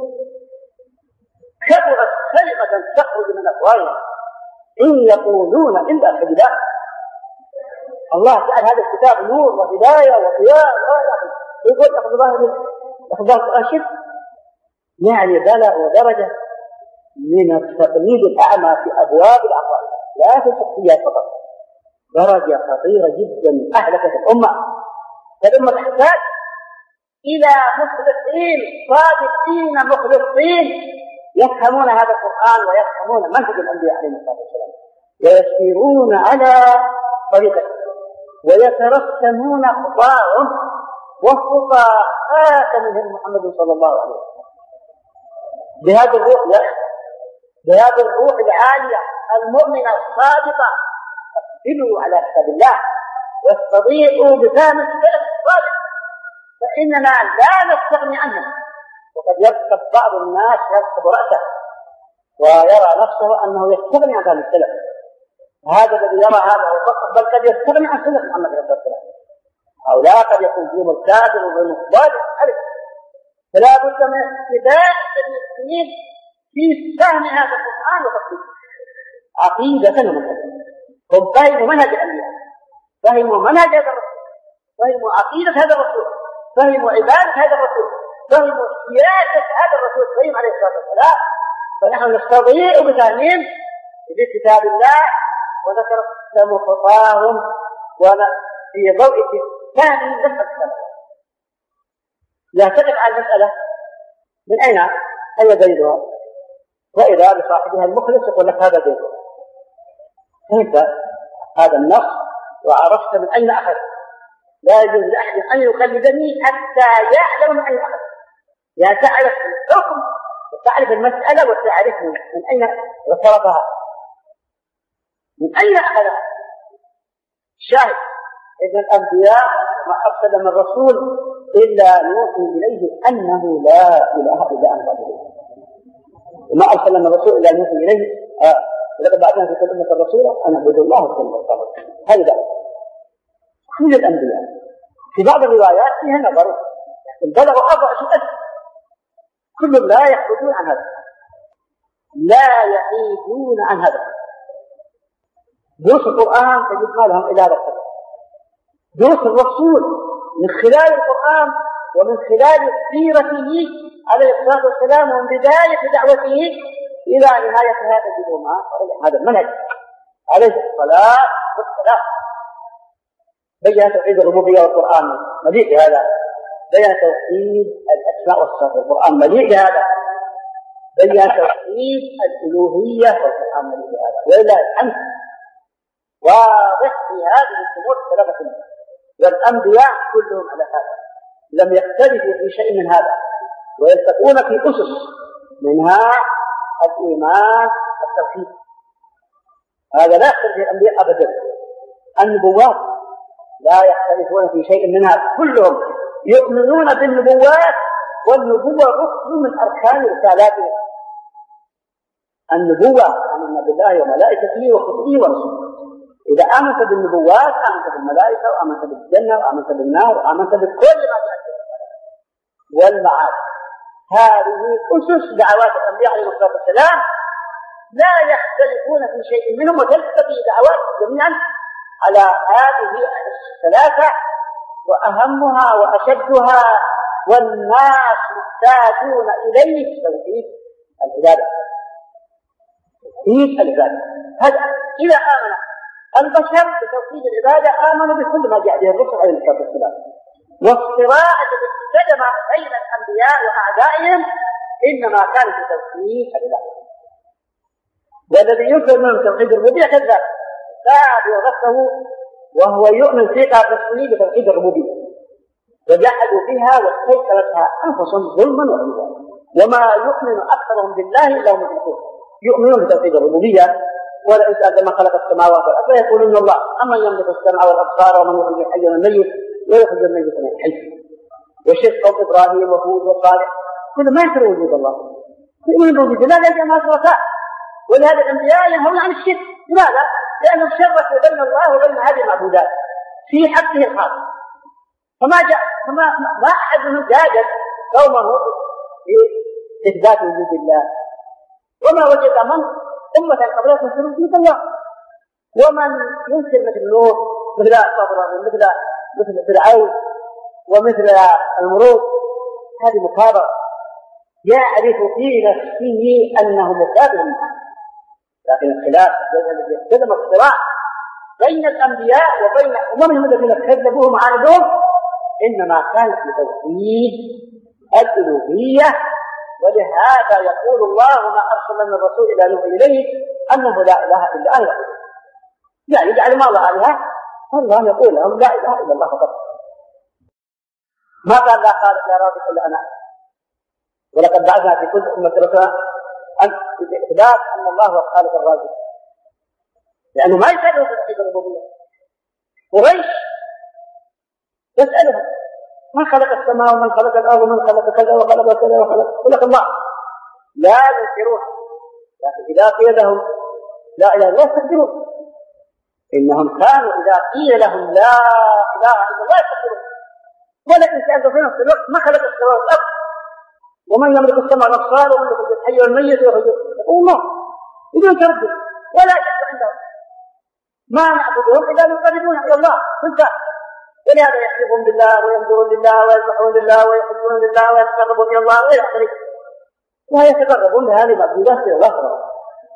[SPEAKER 1] كبرت كلمة تخرج من أفواههم إن يقولون إلا كذبا. الله جعل هذا الكتاب نور وهداية وضياء، يقول أخذ ظاهر القرآن شرك، يعني بلاء ودرجة من التقليد الأعمى في أبواب العقائد لا في الشخصيات فقط، درجة خطيرة جدا أهلكت الأمة. فالأمة تحتاج إلى مخلصين صادقين مخلصين يفهمون هذا القرآن ويفهمون منهج الأنبياء عليهم الصلاة والسلام ويسيرون على طريقه ويترسمون خطاهم وخطى خاتمهم محمد صلى الله عليه وسلم. بهذه الروح بهذه الروح العالية المؤمنة الصادقة اقبلوا على كتاب الله واستضيئوا بفهم السلف الصادق، فإننا لا نستغني عنه. وقد يركب بعض الناس يركب رأسه ويرى نفسه أنه يستغني عن هذا السلف، هذا الذي يرى هذا بل قد يستغني عن سنة محمد صلى الله عليه وسلم، أو لا قد يكون فيهم الكافر وغير الضالع. فلا بد من اتباع المسلمين في فهم هذا القرآن وتطبيقه عقيدة ومنهجا. هم فهموا منهج الأنبياء، فهموا منهج هذا الرسول، فهموا عقيدة هذا الرسول، فهموا عبادة هذا الرسول، فهموا سياسة هذا الرسول فهم عليه الصلاة والسلام. فنحن نستضيء بتعليم بكتاب الله ونترسم خطاهم في ضوء فهم نفس الكتاب. لا تقف على المسألة من أين أي دليلها، وإذا بصاحبها المخلص يقول لك هذا دليل، فهمت هذا النص وعرفت من أين أخذ. لا يجوز لأحد أن يقلدني حتى يعلم من أين أخذ. يعني تعرف الحكم وتعرف المسألة وتعرف من أين وصرفها، من أين أخذها. شاهد إذن الأنبياء ما أرسل من رسول إلا نوحي إليه أنه لا إله إلا أنت وما أرسل من رسول إلا نوحي إليه ولقد بعثنا في كل أمة رسولا أن اعبدوا الله واجتنبوا الطاغوت. هذا كل الأنبياء. في بعض الروايات فيها نظر لكن بلغوا أربع شهور كلهم لا يخرجون عن هذا، لا يحيدون عن هذا. دروس القرآن تجد ما لهم إلا ذكر، دروس الرسول من خلال القرآن ومن خلال سيرته عليه الصلاة والسلام ومن بداية دعوته إلى نهاية هذا اليوم هذا المنهج عليه الصلاة والسلام. بيّن توحيد الربوبية والقرآن مليء بهذا، بيّن توحيد الأسماء والصفات والقرآن مليء بهذا، بيّن توحيد الألوهية والقرآن مليء بهذا، ولله الحمد واضح في هذه الأمور الثلاثة. والأنبياء كلهم على هذا، لم يختلفوا في شيء من هذا، ويلتقون في أسس منها الإيمان التوحيد. هذا لا يختلف الأنبياء أبدا. النبوات لا يختلفون في شيء منها، كلهم يؤمنون بالنبوات، والنبوة ركن من أركان رسالاتهم. النبوة آمنا بالله وملائكته وكتبه ورسله. إذا آمنت بالنبوات آمنت بالملائكة وآمنت بالجنة وآمنت بالنار وآمنت بكل ما جاء والمعاد. هذه أسس دعوات الأنبياء عليهم الصلاة والسلام، لا يختلفون في شيء منهم، وتلتقي دعوات جميعا على هذه الثلاثة. وأهمها وأشدها والناس محتاجون إليه توحيد العبادة. توحيد العبادة هذا إذا آمن البشر بتوحيد العبادة آمنوا بكل ما جاء به الرسل عليه الصلاة والسلام. والصراع الذي ابتدى بين الأنبياء وأعدائهم إنما كان في توحيد العبادة. والذي ينكر منهم توحيد الربوبية كذاب كاد وغفه وهو يؤمن ثقة تصميم بتوحيد الربوبية، وجحدوا فيها واستيقنتها أنفسهم ظلما وعلوا، وما يؤمن أكثرهم بالله إلا هم مشركون. يؤمنون بتوحيد الربوبية، ولئن سألت من خلق السماوات والأرض فيقولون الله، أمن يملك السمع والأبصار ومن يخرج الحي من الميت ويخرج الميت من الحي. وشرك قوم إبراهيم وهود وصالح كل ما ينكر وجود الله، يؤمنون بوجود الله لأن ما شركاء. ولهذا الأنبياء ينهون عن الشرك. لماذا؟ لأنهم شركوا بين الله وبين هذه المعبودات في حقه الخاص. فما جاء فما ما أحد منهم جادل قومه بإثبات وجود الله، وما وجد من أمة قبلها تنكر وجود الله. ومن ينكر مثل نوح مثل صبر مثل مثل فرعون ومثل المرود، هذه مكابرة، يعرف في نفسه أنه مكابر منها. لكن الخلاف الذي يستلم الصراع بين الأنبياء وبين أممهم الذين كذبوهم وعاندوهم إنما كان في توحيد الألوهية. ولهذا يقول الله ما أرسل من الرسول إلى نوح إليه أنه لا إله إلا أنا، يعني يجعل ما الله آلهة، فالله يقول لهم لا إله إلا الله فقط. ما قال لا خالق لا رازق إلا أنا. ولقد بعثنا في كل أمة رسولا أن بإثبات أن الله هو الخالق الرازق، لأنه ما يسأله في توحيد الربوبية. قريش يسألهم من خلق السماء ومن خلق الأرض ومن خلق كذا وخلق كذا وخلق خلق الله، لا ينكرون. لكن إذا قيل لهم لا إله إلا الله يستكبرون. إنهم كانوا إذا قيل لهم لا إله إلا الله يستكبرون. ولكن سألت في نفس الوقت ما خلق السماء والأرض ومن يملك السمع والأبصار ومن يخرج الحي والميت ويخرج الله بدون تردد ولا شك عندهم. ما نعبدهم إلا ليقربونا إلى الله كلها. ولهذا يحلفون بالله وينذرون لله ويذبحون لله ويحبون لله ويتقربون إلى الله وإلى آخره، لا يتقربون لهذه المعبودات إلى الله تعالى.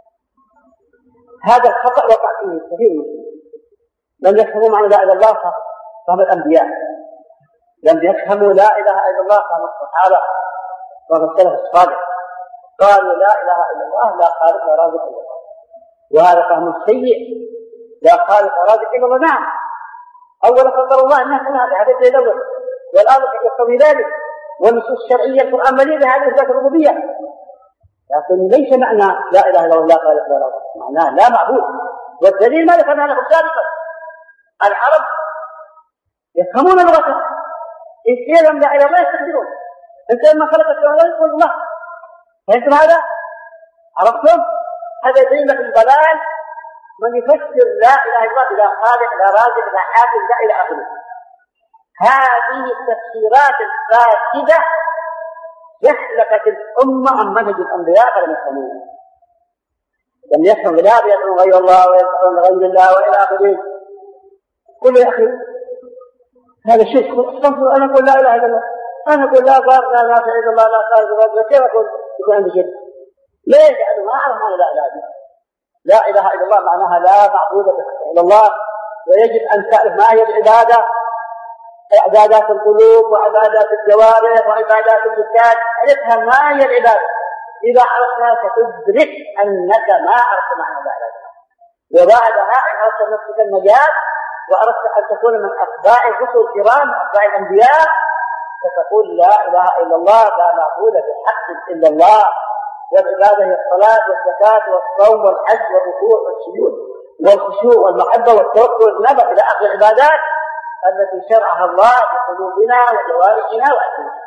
[SPEAKER 1] هذا الخطأ وقع فيه كثير من المسلمين. لم يفهموا معنى لا إله إلا الله فهم الأنبياء، لم يفهموا لا إله إلا الله فهم الصحابة وهم السلف الصالح. قالوا لا إله إلا الله لا خالق ولا رازق إلا الله، وهذا فهم سيء. لا خالق ولا رازق إلا الله. نعم، أولا قدر الله أنها كان هذا الشيء الأول، والآن يقتضي ذلك. والنصوص الشرعية القرآن مليء بهذه إثبات الربوبية، لكن ليس معنى لا إله إلا الله لا خالق ولا رازق، معناه لا معبود. والدليل ما ذكرنا لكم سابقا، العرب يفهمون لغته، إن قيل لهم لا إله إلا الله يستكبرون. أنت لما خلق السماوات يقول الله، فهمتم هذا؟ عرفتم؟ هذا يبين لك الضلال من يفسر لا إله إلا الله لا خالق لا رازق لا حاكم لا إلى آخره. هذه التفسيرات الفاسدة يحلقت الأمة عن منهج الأنبياء فلم يفهموه، لم يفهم لا بيدعون غير الله ويدعون غير الله وإلى آخره. قل يا أخي هذا شرك، استغفر، أنا أقول لا إله إلا الله، أنا أقول لا ضار لا نافع إلا الله لا خالق إلا الله، كيف أقول يكون عندي شرك؟ ليه؟ لأنه ما أعرف معنى لا إله إلا الله. لا إله إلا الله معناها لا معبود بحق إلا الله، ويجب أن تعرف ما هي العبادة، عبادات القلوب وعبادات الجوارح وعبادات اللسان، عرفها ما هي العبادة. إذا عرفتها ستدرك أنك ما عرفت معنى لا إله إلا الله، وبعدها إن عرفت نفسك النجاة وأردت أن تكون من أتباع الرسل الكرام أتباع الأنبياء فتقول لا إله إلا الله لا معبود بحق إلا الله، والعبادة هي الصلاة والزكاة والصوم والحج والركوع والسجود والخشوع والمحبة والتوكل والنذر إلى آخر العبادات التي شرعها الله بقلوبنا وجوارحنا وألسنتنا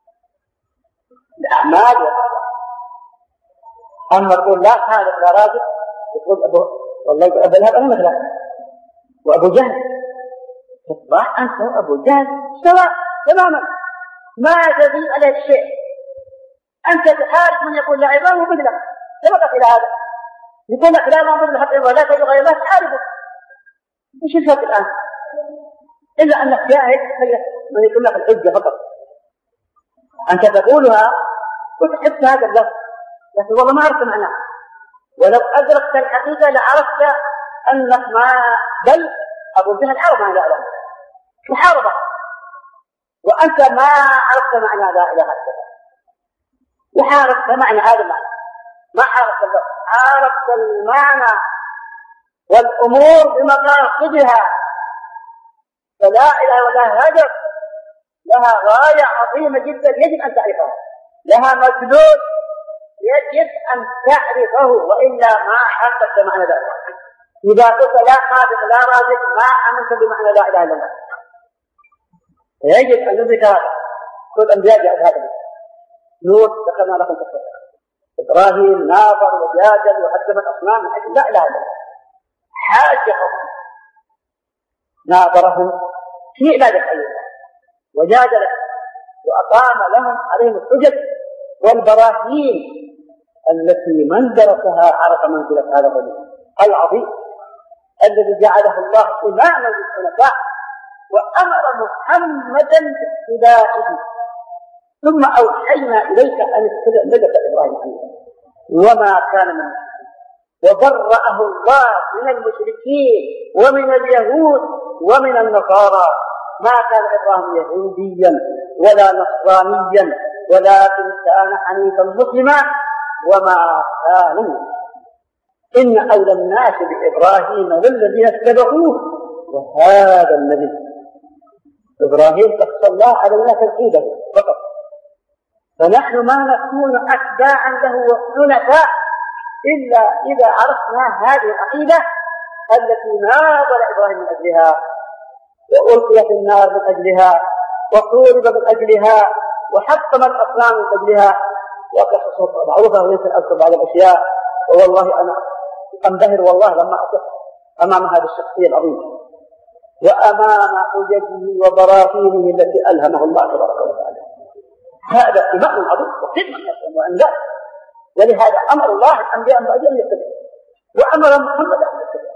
[SPEAKER 1] الأعمال والأعمال. أما تقول لا خالق لا رازق، يقول أبو والله أبو لهب أنا مثلا وأبو جهل، تصبح أنت وأبو جهل سواء تماما، ما تزيد عليه الشيء. أنت تحارب من يقول لا عباد وبدلك سبقت إلى هذا، يقول لك لا نعبد الحق إلا لا تدعو غير الله، تحاربه. إيش الفرق الآن؟ إلا أنك جاهد من يقول لك الحجة فقط، أنت تقولها وتحس هذا اللفظ لكن والله ما عرفت معناه، ولو أدركت الحقيقة لعرفت أنك ما بل أبو جهل عرف معنى لا إله إلا الله محاربة، وأنت ما عرفت معنى لا إله إلا الله وحاربت معنى هذا المعنى، ما عرفت اللفظ، عرفت المعنى والأمور بمقاصدها. فلا إله إلا الله هدف، لها غاية عظيمة جدا يجب أن تعرفها، لها مدلول يجب أن تعرفه، وإلا ما حققت معنى لا إله إلا الله. إذا قلت لا خالق لا رازق ما أمنت بمعنى لا إله إلا الله. يجب أن ندرك هذا. كل أنبياء جاءوا هذا. نوح ذكرنا لكم قصة إبراهيم ناظر وجادل وهدم الأصنام من أجل لا إله إلا الله، حاجهم ناظرهم في عبادة الله وجادل وأقام لهم عليهم الحجج والبراهين التي من درسها عرف منزلة هذا الرجل العظيم الذي جعله الله إماما للحنفاء وأمر محمدا باتباعه، ثم أوحينا إليك أن اتبع ملة إبراهيم حنيفا وما كان من المشركين، وبرأه الله من المشركين ومن اليهود ومن النصارى. ما كان إبراهيم يهوديا ولا نصرانيا ولكن كان حنيفا مسلما وما كان من المشركين. إن أولى الناس بإبراهيم والذين اتبعوه وهذا النبي. إبراهيم قص الله على الناس توحيده فقط، فنحن ما نكون أتباعا له وحنفاء إلا إذا عرفنا هذه العقيدة التي ناظر إبراهيم من أجلها وألقي في النار من أجلها وطورب من أجلها وحطم الأصنام من أجلها، وقصص معروفة ويمكن أذكر بعض الأشياء. والله أنا أنبهر والله لما أقف أمام هذه الشخصية العظيمة وأمام حججه وبراهينه التي ألهمه الله تبارك وتعالى. هذا إمام عظيم وقمة وأنجاز، ولهذا أمر الله الأنبياء أن يتبعوا وأمر محمد أن يتبعوا.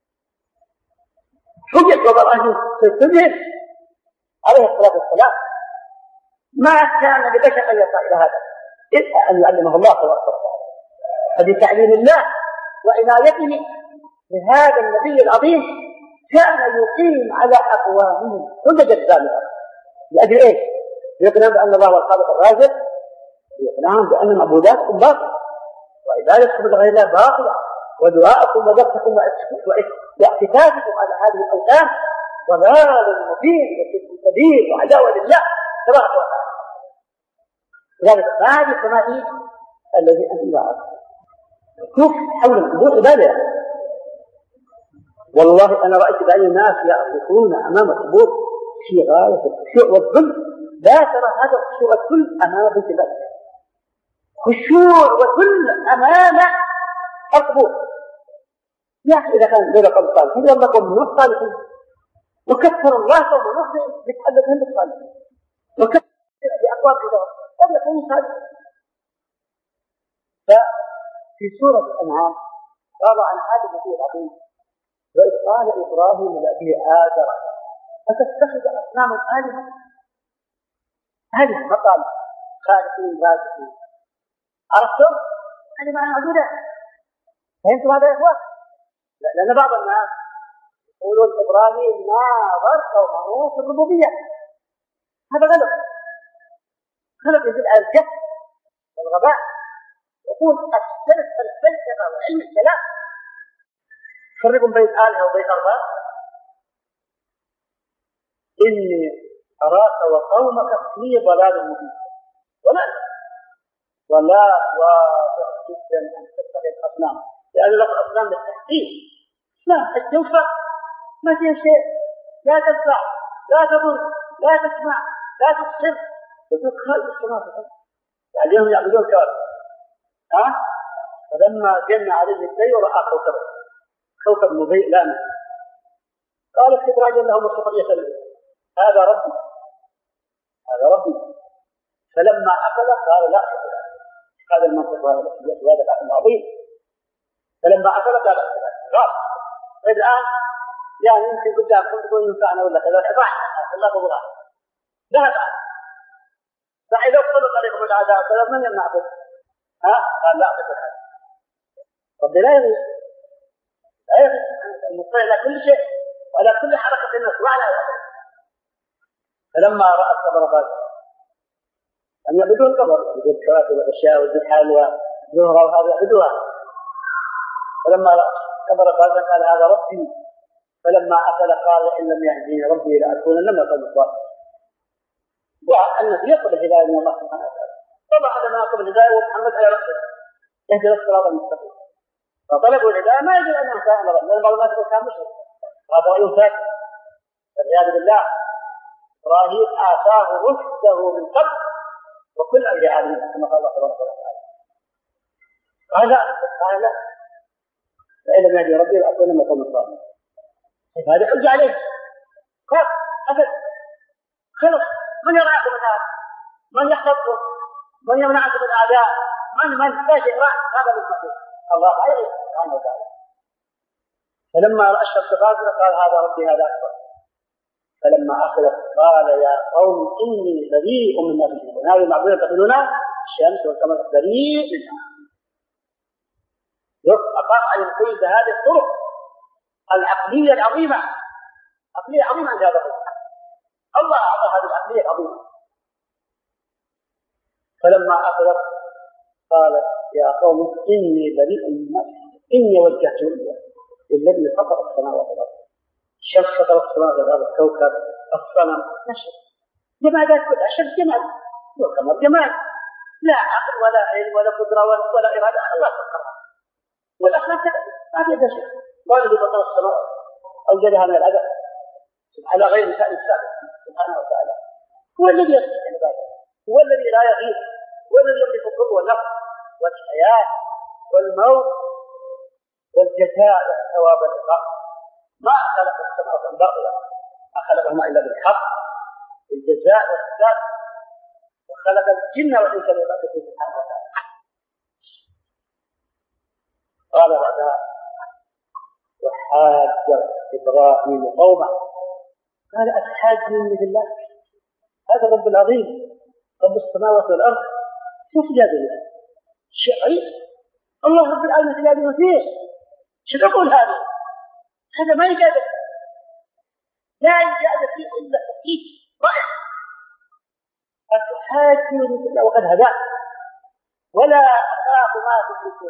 [SPEAKER 1] حجج وبراهين تتبع عليه الصلاة والسلام، ما كان لبشر أن يصل إلى هذا إلا أن يعلمه الله تبارك وتعالى. فبتعليم الله وعنايته بهذا النبي العظيم كان يقيم على أقوامه حجج السابقة. لأجل إيش؟ يقنعون بأن الله هو الخالق الرازق، يقنعون بأن معبوداتكم باطلة وعبادتكم لغير الله باطلة ودعاءكم وذبحكم واعتكافكم على هذه الأوثان ضلال مبين وكفر كبير وعداوة لله تبارك وتعالى. لذلك هذه التماثيل الذي أنت لا أعرف شوف حول القبور عبادة. والله أنا رأيت بعين الناس يقفون أمام القبور في غاية الخشوع والذل. لا ترى هذا الخشوع والذل أمام بيت الله، خشوع وذل أمام القبور. يا أخي إذا كان غير قبل صالحين والله قوم من الصالحين، وكفر الله قوم من الصالحين بتحدثهم بالصالحين، وكفر بأقوال كذا قبل قوم صالحين. ففي سورة الأنعام قال عن هذا النبي العظيم: وإذ قال إبراهيم لأبيه آزر أتتخذ أصناما آلهة؟ هذه مقال خالقين رازقين. عرفتم؟ هذه معنى معدودة. فهمتم هذا يا إخوان؟ لأن بعض الناس يقولون إبراهيم ناظر قومه في الربوبية، هذا غلط. غلط يدل على الجهل والغباء. يقول السلف الفلسفة وعلم الكلام فرق بين آلهة وبين أرباب. إني أراك وقومك في ضلال مبين. ضلال ولا واضح جدا أن تتخذ أصنام، لأن لك أصنام للتحقيق. لا الجوفة ما فيها شيء، لا تنفع لا تضر لا تسمع لا تبصر، وتلك خالق السماوات والأرض. بعدهم يعبدون كواكب. ها؟ فلما جن عليه الليل رأى كوكبا كوكب مضيء لامع قال استدراجا لهم السخرية منه: هذا ربي هذا ربي. فلما أكل قال: لا هذا المنطق وهذا العقل العظيم. فلما أكل قال: خلاص الآن يعني يمكن قدامكم تقول ينفعنا ولا كذا، راح الله بغضاه ذهب. فإذا اقتضت عليكم العذاب فمن يمنعكم؟ ها؟ قال: لا أقتل. ربي لا يغير لا يغير المطلع على كل شيء وعلى كل حركة الناس وعلى ذلك. فلما رأى القبر قال: أن يعبدون القبر، يقول الكواكب والأشياء والزحال والزهرة وهذا يعبدوها. فلما رأى القبر قال: قال هذا ربي. فلما أكل قال: إن لم يهديني ربي لأكونن من القوم الضالين. والنبي يطلب الهداية من الله سبحانه وتعالى، طبعا لما يطلب الهداية ومحمد على رأسه يهدي الصراط المستقيم. فطلبوا الهداية ما يجب أن ينفع الله، لأن بعض الناس كان مشرك. هذا رأي فاسد والعياذ بالله. إبراهيم آتاه رشده من قبل وكل أجل عالمين كما قال الله سبحانه وتعالى. قال لا قال لا فإن لم يهدي ربي لأكون من القوم الضالين. هذا حجة عليه. خلاص أبد خلص. من يرعاكم الآن؟ من يحفظكم؟ من يمنعكم الأعداء؟ من من لا شيء راح هذا بالمحيط الله غيره سبحانه وتعالى. فلما رأى الشمس غازرة قال: هذا ربي هذا أكبر. فلما أخذت قال: يا قوم إني بريء مما تشركون. هذه المعبودة تقولون الشمس والقمر بريء منها. أقام على الكل بهذه الطرق العقلية العظيمة، عقلية عظيمة عند هذا الرجل. الله أعطى هذه العقلية العظيمة. فلما أخذت قال: يا قوم إني بريء مما تشركون إني وجهت وجهي للذي فطر السماوات والأرض. الشمس فطر السماوات والأرض، الكوكب، الصنم، نشر جمادات كلها. الشمس جماد والقمر جماد، لا عقل ولا علم ولا قدرة ولا, ولا إرادة. الله سبحانه والأخلاق كذا ما في هذا شيء. قال: الذي فطر السماوات أوجدها من الأدب على غير مثال السابق سبحانه وتعالى. هو الذي يصنع العبادة، هو الذي لا يغيب، هو الذي يملك الضر والنفع والحياة والموت والجزاء والثواب والعقاب. ما خلق السماوات باطلا، ما خلقهما إلا بالحق الجزاء والحساب، وخلق الجن والإنس لعبادته سبحانه وتعالى. قال بعدها: وحاج إبراهيم قومه. قال: أتحاجني بالله؟ هذا رب العظيم رب السماوات والأرض شوف جادل شيء الله رب العالمين تجادل فيه. شو تقول هذا؟ هذا ما يجادل، لا يجادل فيه إلا تقييد رائع. أتحاجني بالله وقد هداه ولا أخاف ما تشركون.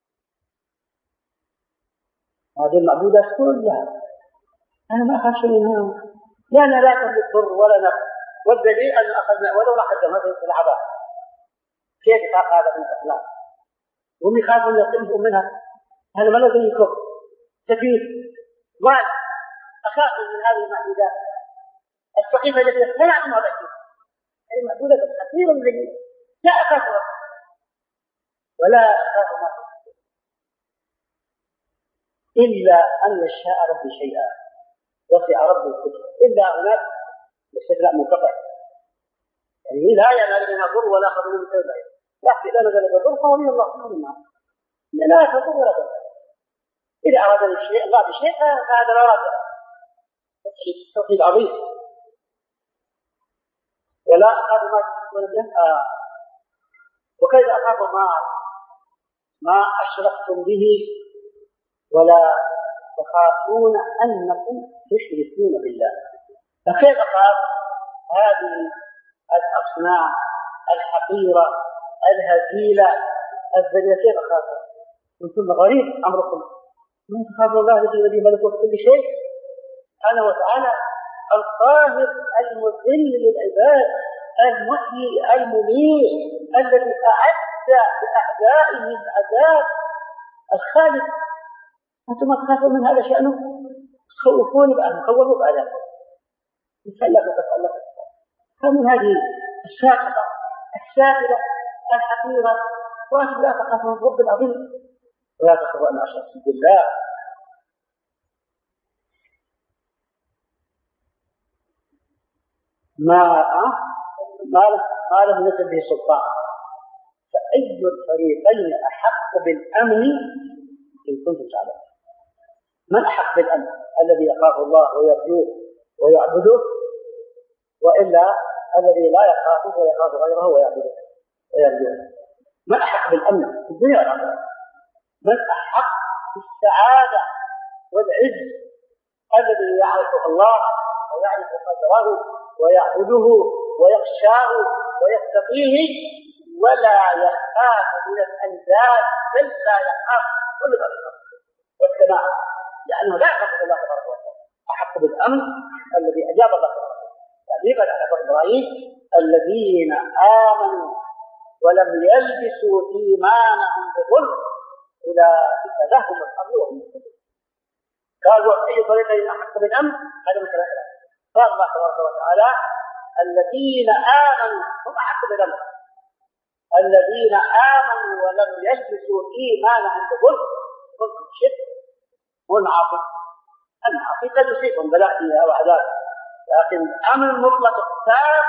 [SPEAKER 1] هذه المعبودات كلها أنا ما أخاف شيء منها، لأن لا تملك ضر ولا نفع. والدليل أن أخذنا ولو أخذنا هذه العذاب كيف يخاف هذا من الأخلاق؟ هم يخافون يطلبوا منها هذا ما الذي يكون سفيه ضال. أخاف من هذه المعبودات السقيمة التي لا نعلمها بأسها، هذه معبودة خطيرة جدا، لا أخاف ولا أخاف ما إلا أن يشاء ربي شيئا وسع ربي الكتب، إلا هناك استثناء منقطع، يعني لا ينال منها ضر ولا خير من سببه، لكن إذا نزل بالضر فهو من الله سبحانه وتعالى، لا تضر ولا تضر. إذا أراد الشيء الله بشيء فهذا لا راد، توحيد عظيم. ولا أخاف ما تشركون به آه. وكيف أخاف ما ما أشركتم به ولا تخافون أنكم تشركون بالله. فكيف أخاف هذه الأصنام الحقيرة الهزيلة الذليلة؟ كيف أخافها؟ أنتم غريب أمركم، ما تخافوا الله الذي ملكوت كل شيء سبحانه وتعالى، القاهر المذل للعباد، المحيي المميت، الذي أعد لأعدائه العذاب، الخالق. أنتم ما تخافون من هذا شأنه؟ تخوفون بأنه خوفوا بعذاب يسألك وتسألك. فمن هذه الساقطة السافلة الحقيرة، وأنتم لا تخافون رب العظيم ولا تخافوا أن أشركوا بالله. ما ما ما له نزل به سلطان، فأي الفريقين أحق بالأمن إن كنتم تعلمون؟ من أحق بالأمن؟ الذي يخاف الله ويرجوه ويعبده، وإلا الذي لا يخافه ويخاف غيره ويعبده ويرجوه؟ من أحق بالأمن في الدنيا والآخرة؟ من أحق بالسعادة والعز؟ الذي يعرف الله ويعرف قدره ويعبده ويخشاه ويتقيه ولا يخاف من الأنداد، بل لا يخاف كل ذلك والسماع، لأنه لا يخاف الله تبارك وتعالى. أحق بالأمن الذي أجاب الله تبارك وتعالى تعذيبا على إبراهيم: الذين آمنوا ولم يلبسوا إيمانهم بظلم أولئك لهم الأمن وهم مهتدون. قالوا أي طريقين أحق بالأمن؟ هذا مثل قال الله تبارك وتعالى: الذين آمنوا هم أحق بالأمن، الذين آمنوا ولم يلبسوا إيمانهم بظلم، ظلم الشرك والمعاصي. المعاصي قد يصيبهم بلاء فيها وعذاب، لكن الأمن المطلق التام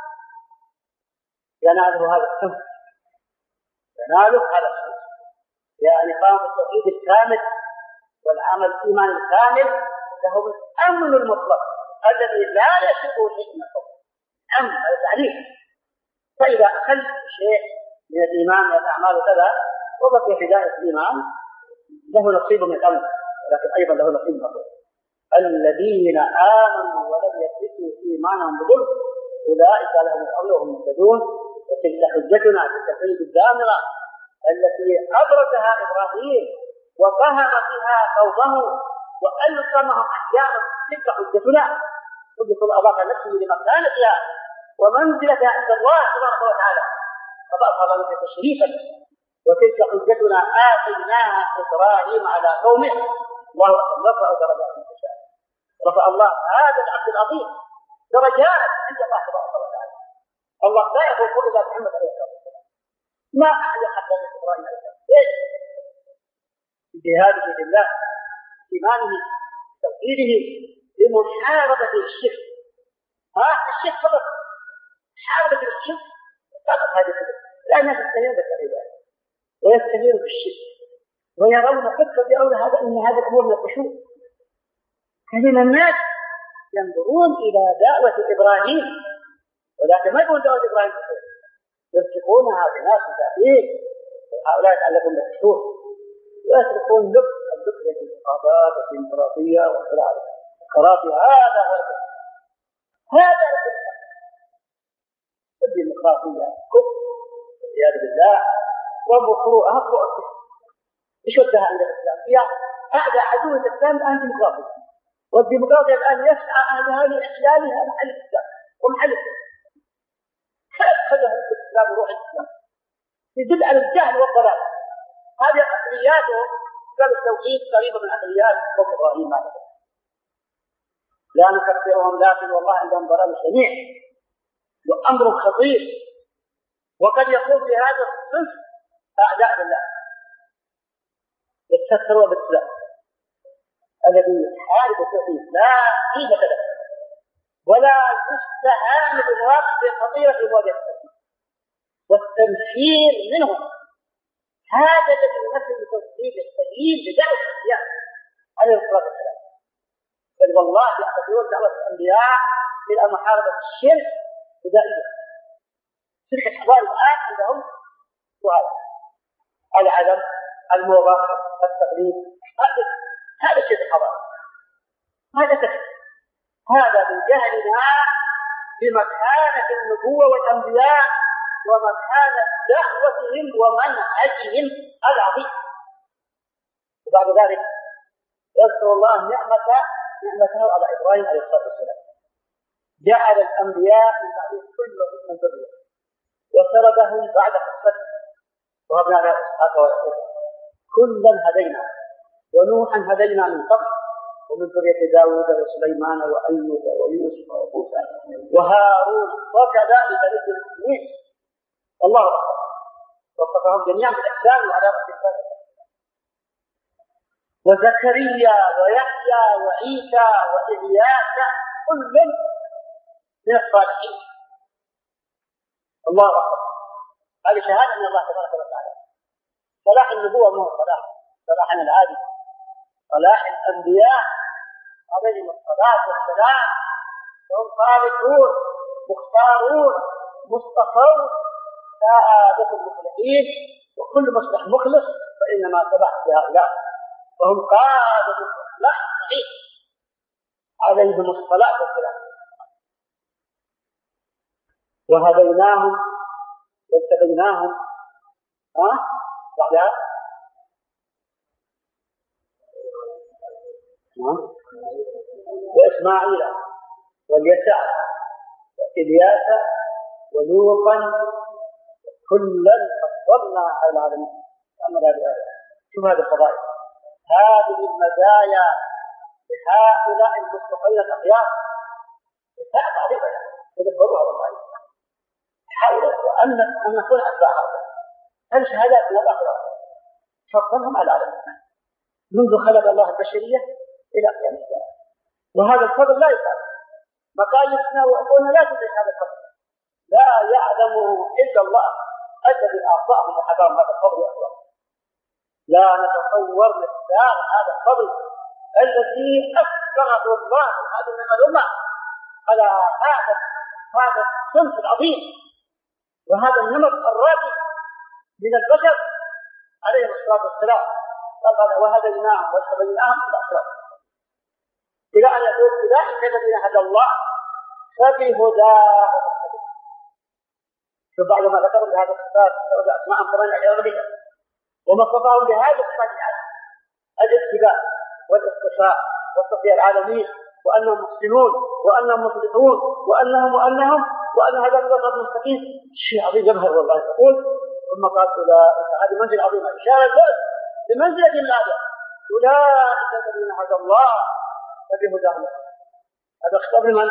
[SPEAKER 1] يناله هذا الحب، يناله هذا الحب، يعني قام بالتوحيد الكامل والعمل الإيمان الكامل، لهم الأمن المطلق الذي لا يشبه حكمته. أمن هذا تعريف. فإذا أخذ شيء من الإيمان من الأعمال وكذا وبقي هداية الإيمان له نصيب من الأمن، ولكن أيضا له نصيب من الظلم. الذين آمنوا ولم يلبسوا إيمانهم بظلم أولئك لهم الأمن وهم مهتدون. وتلك حجتنا في التوحيد الدامرة التي أبرزها إبراهيم وفهم فيها قومه وألقمهم أحيانا. تلك حجتنا، حجة أضاف نفسه لمكانتها ومنزلتها عند الله سبحانه وتعالى، فضافها له تشريفا. وتلك حجتنا آتيناها إبراهيم على قومه، الله رفع درجات من يشاء. رفع الله هذا العبد العظيم درجات عند الله سبحانه وتعالى. الله لا يقول كل ذا محمد عليه الصلاة والسلام ما أحد حتى إبراهيم عليه السلام. ليش؟ بجهاده لله، إيمانه، توحيده، بمحاربة الشرك. ها الشرك فقط، محاربة الشرك فقط. هذه الفكرة لا الناس يستهين بالتعبير ويستهين بالشرك ويرون فكرة يرون هذا ان هذا الامور من الخشوع. كثير من الناس ينظرون الى دعوة ابراهيم، ولكن ما يكون دعوة ابراهيم يمسكونها بناس تعبير، وهؤلاء يتعلقون بالخشوع ويتركون لب اللب للانتخابات والديمقراطية والخرافي. هذا هو هذا الديمقراطية كفر والعياذ بالله، ومشروعها فروع الكفر. ايش ودها عند الاسلام؟ هي اعدى عدو الاسلام الان ديمقراطية، والديمقراطية الان يسعى ان هذه احلالها محل الاسلام ومحل الاسلام. كيف خلها الاسلام وروح الاسلام؟ يدل على الجهل والضلال. هذه عقلياتهم، قالوا التوحيد قريبة من عقليات قوم إبراهيم عليه السلام. لا نكفرهم لكن والله عندهم ضلال شنيع وأمر خطير. وقد يكون في هذا الصنف أعداء الله يتكثروا بالإسلام الذي يحارب التوحيد لا قيمة له ولا يستهان بالمواقف الخطيرة في مواجهة التوحيد والتنفير منهم. هذا الذي يمثل التوحيد السليم بدعوة الأنبياء عليه الصلاة والسلام. بل والله يعتبرون دعوة الأنبياء إلى محاربة الشرك بدائية. شرك الحضارة الآن عندهم وهذا العدم، الموافقة، التقليد، هذا الشيء الحضارة. هذا كفر. هذا من جهلنا بمكانة النبوة والأنبياء ومكانة دعوتهم ومنهجهم العظيم. وبعد ذلك يذكر الله نعمة نعمته على إبراهيم عليه الصلاة والسلام. جعل الأنبياء من بعد كل من ذرية وسردهم بعد قصته وهبنا له إسحاق ويعقوب كلا هدينا ونوحا هدينا من قبل ومن ذرية داود وسليمان وأيوب ويوسف وموسى وهارون وكذلك نجزي المحسنين. الله أكبر. وصفهم جميعا بالإحسان وعلى رأس الفاتحة. وزكريا ويحيى وعيسى وإلياس كل من الصالحين. الله أكبر. هذه شهادة من الله تبارك وتعالى. صلاح النبوة مو صلاح صلاحنا العادي، صلاح الأنبياء عليهم الصلاة والسلام وهم صالحون مختارون مصطفون سعادة المخلصين. وكل مصلح مخلص فإنما تبع بهؤلاء وهم قادة الإصلاح الصحيح عليهم الصلاة والسلام. وهديناهم واتبعناهم ها بعدها وإسماعيل واليسع وإلياس ولوطا كلا فضلنا على العالمين. شوف هذه الفضائل، هذه المزايا لهؤلاء المصطفين الأخيار صعب علينا تدبروها والله. حاولوا أن أن نكون أتباع هؤلاء. هذه شهادات من الله فضلهم على العالمين منذ خلق الله البشرية إلى قيام الساعة. وهذا الفضل لا يقال مقاييسنا وعقولنا لا تدرك هذا الفضل، لا يعلمه إلا الله الذي أعطاهم وحباهم هذا الفضل يا أخوان. لا نتصور مقدار هذا الفضل الذي أكبره الله هذا من الأمة على هذا هذا الصنف العظيم وهذا النمط الراقي من البشر عليه الصلاة والسلام. قال وهديناهم واستبيناهم إلى صراط إلى أن يقول أولئك الذين هدى الله فبهداه مقتدي. شوف بعد ما ذكروا بهذا الصفات أسماءهم ثمانية عشر بها وما صفاهم بهذه الصفات العالم الاتباع والاصطفاء والتصفية العالمين وأنهم محسنون وأنهم مصلحون وأنهم وأنهم وأن هذا الوسط المستقيم شيء عظيم يظهر والله. يقول ثم قال أولئك هذه منزلة عظيمة إشارة البعد بمنزلة النادى أولئك الذين هدى الله فبهداه. هذا خطاب لمن؟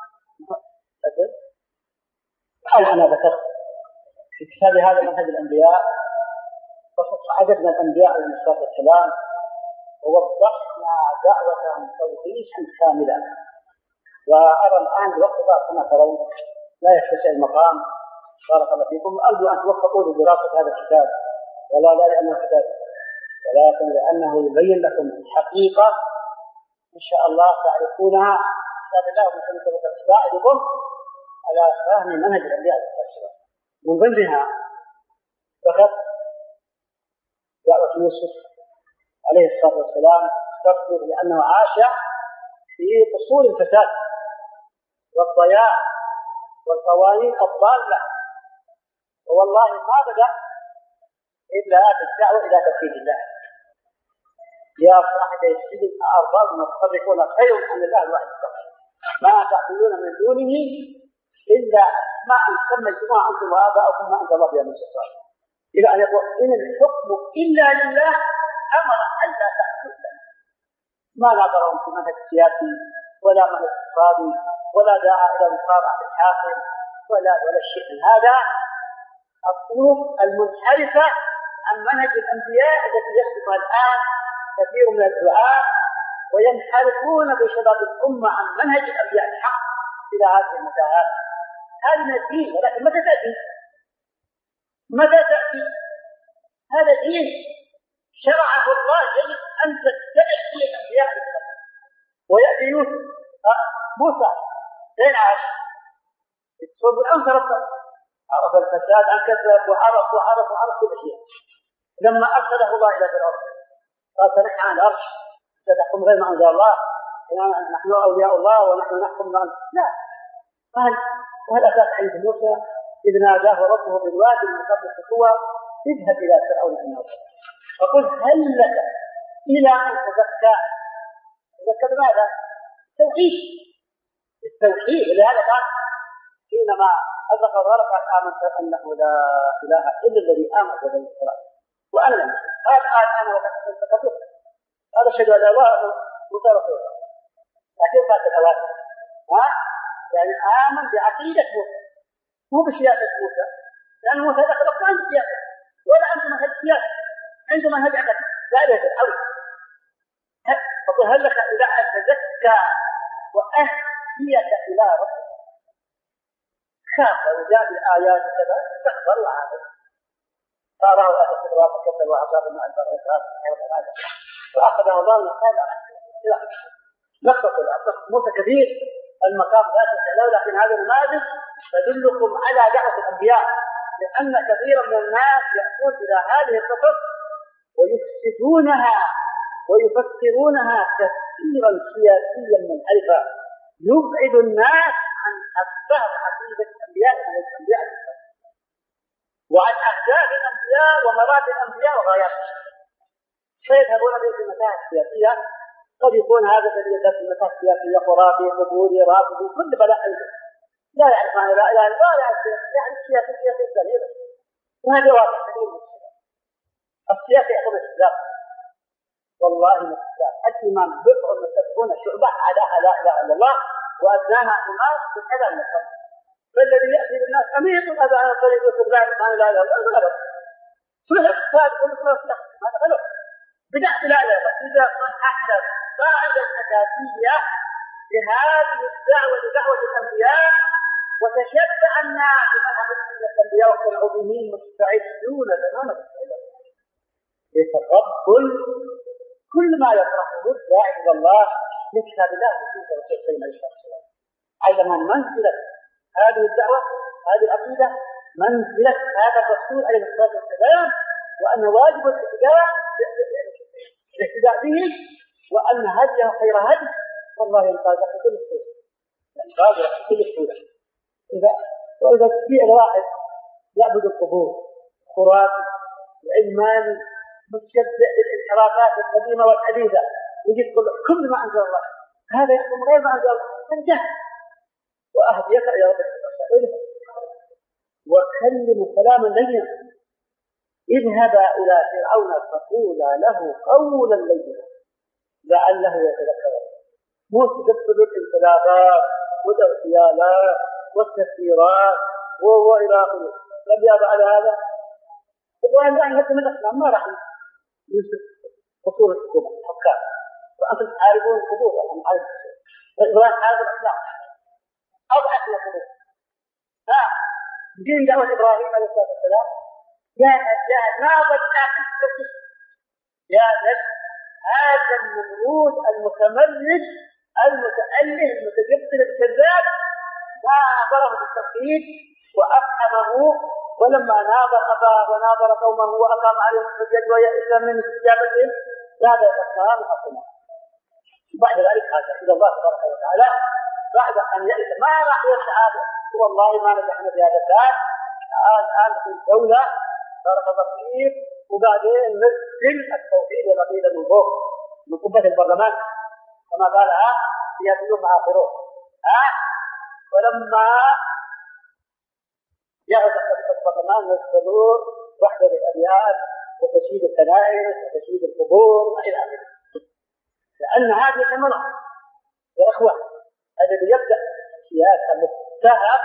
[SPEAKER 1] أنا ذكرت في كتاب هذا منهج الأنبياء عددنا الأنبياء عليه الصلاة والسلام ووضحنا دعوتهم توضيحا كاملا. وأرى الآن الوقت كما ترون لا يتسع المقام بارك الله فيكم. أرجو أن توفقوا لدراسة هذا الكتاب ولا لا لأنه كتاب ولكن لأنه يبين لكم الحقيقة إن شاء الله تعرفونها كتاب الله ومسلمة تساعدكم على فهم منهج الأنبياء عليه الصلاة والسلام. من ضمنها فقط دعوة يوسف عليه الصلاة والسلام تذكر لأنه عاش في أصول الفساد والضياع والقوانين الضالة والله ما بدأ إلا بالدعوة إلى توحيد الله. يا صاحب السجن أأرباب متفرقون خير من الله الواحد الصمد ما تعبدون من دونه إلا أسماء سميتموها أنتم وآباؤكم ما أنزل الله بها من سلطان. إلى أن يقول إن الحكم إلا لله أمر أن لا تحكم لنا، ما نظرهم في منهج سياسي ولا منهج اقتصادي ولا داعى إلى مصارعة الحاكم ولا ولا الشيء هذا الطرق المنحرفة عن منهج الأنبياء التي يسلكها الآن كثير من الدعاة، وينحرفون بشباب الأمة عن منهج الأنبياء الحق إلى هذه المتاهات. هذه من الدين، ولكن متى تأتي؟ متى تأتي؟ هذا دين شرعه الله، يجب أن تتبع فيه الأنبياء الكرام. ويأتي يوسف موسى فين عاش؟ يتصور بالأمس ربطه عرف الفساد عن كذب وعرف وعرف وعرف كل شيء. لما أرسله الله إلى فرعون قال سنحن عن الأرش ستحكم غير ما أنزل الله، نحن أولياء الله ونحن نحكم ما أنزل. لا، قال وهل أتاك حديث موسى إذ ناداه ربه بالوادي المقدس طوى اذهب إلى فرعون إنه فقل هل لك إلى أن تزكى. تزكى بماذا؟ التوحيد. التوحيد. لهذا قال حينما أزق ظهرك قال آمنت أنه لا إله إلا الذي آمن بني إسرائيل وأنا لم أشرك. قال آل أنا وقد كفرت هذا أشهد أن لا إله إلا الله موسى رسول الله. لكن فات الأوائل ها يعني آمن بعقيدة موسى مو بسياسة موسى، لأن موسى دخل عن السياسة ولا عنده منهج سياسي، عنده منهج عقدي لا يدري أوي. فقل هل لك إذا تزكى وأهديك إلى ربك خاف وجاء بالآيات كذا استكبر وعاد فأراه أهل الصراط كذا وعذاب مع البركات فأخذه الله قال نقطة العصر موسى كبير المقام ذات السلام. لكن هذا النماذج تدلكم على دعوة الأنبياء، لأن كثيرا من الناس يأتون إلى هذه القصص ويفسدونها ويفسرونها تفسيرا سياسيا منحرفا يبعد الناس عن فهم عقيدة الأنبياء عن الأنبياء وعن أهداف الأنبياء ومراد الأنبياء وغاياتهم، فيذهبون به في المتاهة السياسية. قد يكون هذا الذي يذهب في المتاهة السياسية خرافي قبوري رافضي كل بلاء عنده لا يعرف عن لا إله إلا الله لا يعرف السياسة السياسة السليمة. وهذا واقع كثير من السياسة يحكم الإسلام والله من الإسلام. الإمام بضع وسبعون شعبة أعلاها لا إله إلا الله وأدناها إمام بالكذا من الصلاة. فالذي يأتي للناس أميط هذا على الطريق يقول لا إله إلا الله هذا غلط. صلح اقتصاد كل صلح هذا غلط. بدأت لا إله إلا إذا صححت قاعدة أساسية لهذه الدعوة لدعوة الأنبياء وتشبع الناس بمنهج الأنبياء والعظيمين مستعدون تماما يتقبل كل ما يطرحه الداعي إلى الله من كتاب الله وسنة رسول الله عليه الصلاة والسلام. علما منزلة هذه الدعوة هذه العقيدة منزلة هذا الرسول عليه الصلاة والسلام، وأن واجب الاقتداء الاقتداء به، وأن هديه خير هدي والله ينقاد في كل سورة ينقاد في كل سورة. إذا وإذا في الواحد يعبد القبور خرافي علماني متشبع بالانحرافات القديمة والحديثة يجي يقول كل ما أنزل الله هذا يحكم غير ما أنزل الله فانجح وأهديك إلى ربك وكلم كلاما لينا اذهب إلى فرعون فقولا له قولا لينا لعله يتذكر. مو تدخل الانقلابات والاغتيالات والتسييرات وإلى آخره. لم يابع على هذا إبراهيم راح يهدم الأصنام ما راح يوسف قصور الحكومة الحكام وأنتم تعرفون القبور إبراهيم حارب الأصنام أضعف القبور. ها دين دعوة إبراهيم عليه الصلاة والسلام جاءت جاءت ما بدأت تكتب جاءت هذا النمرود المتمرد المتأله المتجبر الكذاب ما ناظره بالتوحيد وأفهمه، ولما ناظر أباه وناظر قومه وأقام عليهم الحجج ويئس من استجابتهم هذا الكلام حقنا. بعد ذلك هذا إلى الله تبارك وتعالى بعد أن يئس ما راح يسعى والله ما نجحنا في هذا الكلام الآن في الدولة بارك الله فيك وبعدين نزل التوحيد والعقيدة من فوق من قبة البرلمان كما قالها سياسيون مع فروع. ها ولما جاءوا تحت البرلمان نزلوا وحدة الأديان وتشييد الكنائس وتشييد القبور وإلى آخره. لأن هذه ثمرة يا إخوة. الذي يبدأ سياسة متهم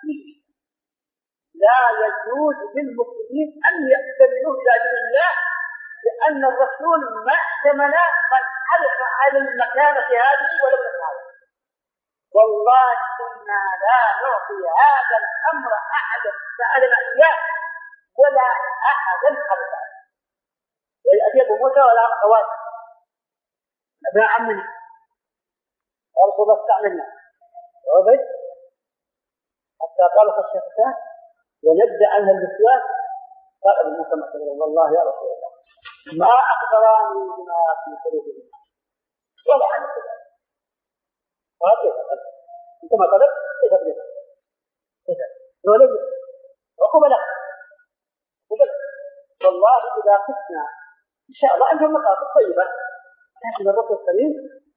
[SPEAKER 1] لا يجوز للمسلمين أن يأتمنوا إلى دين الله، لأن الرسول ما احتمل من حرص على المكانة هذه ولم يفعله. والله إنا لا نعطي هذا الأمر أحدا سألنا إياه ولا أحدا حرص عليه. أبو موسى ولا أخوات ابن عمنا يا رسول الله استعملنا وعبد حتى قالوا خشيتها ونبدأ عنها النسوان. قال ابن موسى مثلا والله يا رسول الله ما أخبراني بما في قلوبهم ولا عن كذا. وهكذا أنت ما طلبت كيف تبدأ كذا ولم وقبل قبل والله إذا قسنا إن شاء الله أنهم مقاصد طيبة، لكن الرسول الكريم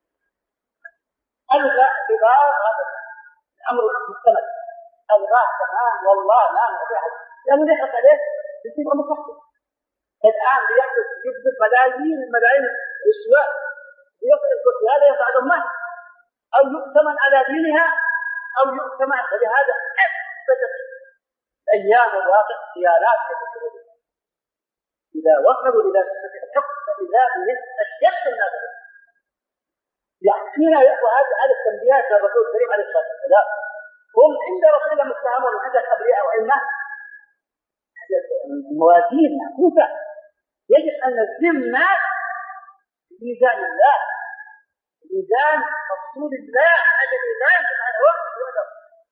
[SPEAKER 1] ألغى اعتبار هذا الأمر المستمر، ألغاه تمام. والله لا نستطيع لأنه يحرص عليه يصير أمر صحيح. الآن بيحدث يكذب ملايين الملايين رشوة ويصل الكرسي هذا يصعد أمه أو يؤتمن على دينها أو يؤتمن. ولهذا أثبتت أيام الواقع خيالات كثيرة. إذا وصلوا إلى الحكم فإذا بهم الشك الناس يحكينا يقوى هذا التنبيهات للرسول الكريم عليه الصلاة والسلام. هم عند رسول الله متهمون عند الأبرياء وعلمه موازين معكوفة. يجب أن الذمة ميزان الله، ميزان رسول الله الذي لا يجب على الوقت ولا.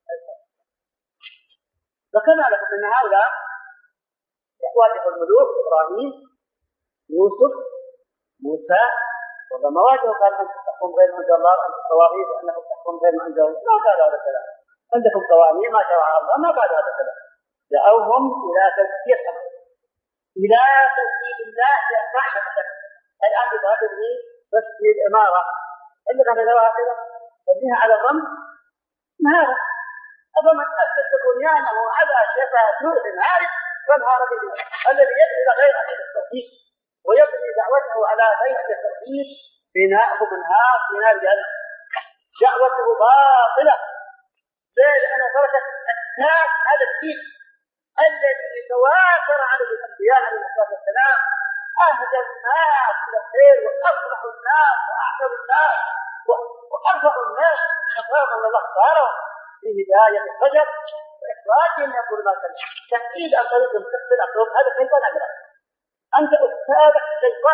[SPEAKER 1] ذكرنا لكم أن هؤلاء يواجه الملوك إبراهيم يوسف موسى وما واجهوا قال أنت تحكم غير ما أنزل الله، أنت الطواغيت أنكم تحكم غير ما أنزل الله. ما قال هذا الكلام. عندكم قوانين ما شرعها الله، ما قال هذا الكلام. دعوهم إلى تزكية إلى تزكية الله يسمع شخصك. الآن تبغى بس في الإمارة اللي كان لها كذا تبنيها على الرمل ما هذا. أفمن أسس بنيانه على شفا جرف هار فانهار به. الذي يبني غير أهل التوحيد ويبني دعوته على غير التوحيد بناؤه منهار في نار جهنم. دعوته باطلة. ليه؟ لأنه تركت أساس هذا الدين الذي تواتر عليه الأنبياء عليه الصلاة والسلام. أهدى الناس إلى الخير وأفرح الناس وأحسن الناس وأرفع الناس شطارا من الله تعالى في هداية الفجر وإخراجهم من ظلمات الجهل. تأكيد عن طريق المستقبل الأقرب هذا الشيطان أجرى. أنت أستاذك الشيطان،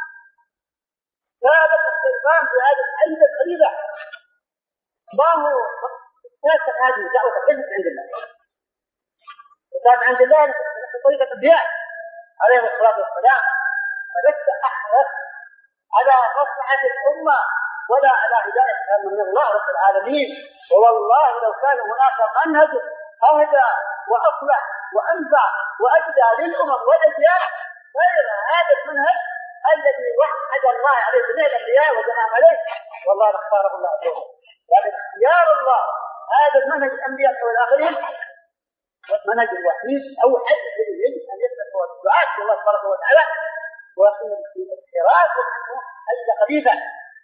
[SPEAKER 1] أستاذك الشيطان في هذه الحيلة القريبة. ما هو أستاذك هذه دعوة الحزب عند الله، وكان عند الله في طريقة الأنبياء عليهم الصلاة والسلام. فلست أحرص على مصلحة الأمة ولا على هداية من الله رب العالمين. والله لو كان هناك منهج أهدى وأصلح وأنفع وأجدى للأمم والأجيال غير هذا المنهج الذي وحد الله عليه جميع الأنبياء وجمع عليه، والله لاختاره الله عليه. لكن اختيار الله هذا المنهج الأنبياء والآخرين والمنهج الوحيد أو حد الذي يجب أن يسلك هو الدعاء الله تبارك وتعالى وفي الانحراف عنه حيث خبيثة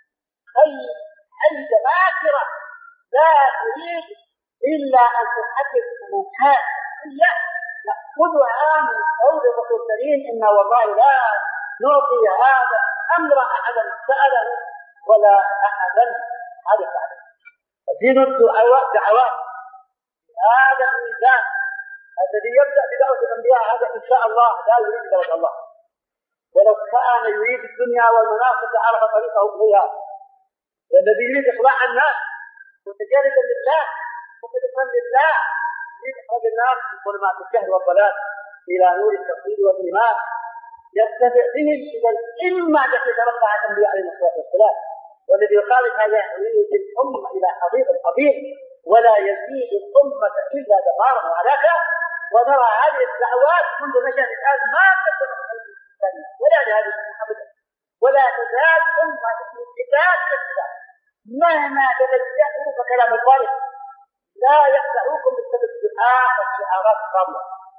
[SPEAKER 1] حيث باكرة لا تريد إلا أن تحقق سلوكات هي نأخذها من قول الرسول الكريم إن والله لا نعطي هذا الأمر أحدا سأله ولا أحدا حدث عليه. دين الدعوات دعوات هذا الميزان الذي يبدأ بدعوة الأنبياء هذا إن شاء الله لا يريد دعوة الله. ولو كان يريد الدنيا والمناصب عرف طريقه إليها. الذي يريد إخلاع الناس متجردا لله مخلصا لله يريد إخراج الناس من ظلمات الجهل والضلال إلى نور التوحيد والإيمان يتبع بهم إلى الإمة التي ترفع الأنبياء عليهم الصلاة والسلام. والذي يخالف هذا يريد الأمة إلى حضيض الحضيض ولا يزيد الأمة إلا دمارا وهلاكا. ونرى هذه الدعوات منذ نشأة الآن ما قدمت ولا لهذه الأمة ولا تزال أمة الكتاب كالكتاب مهما تتجهوا فكلام الوارث لا يخدعوكم بسبب الدعاء والشعارات الصاملة.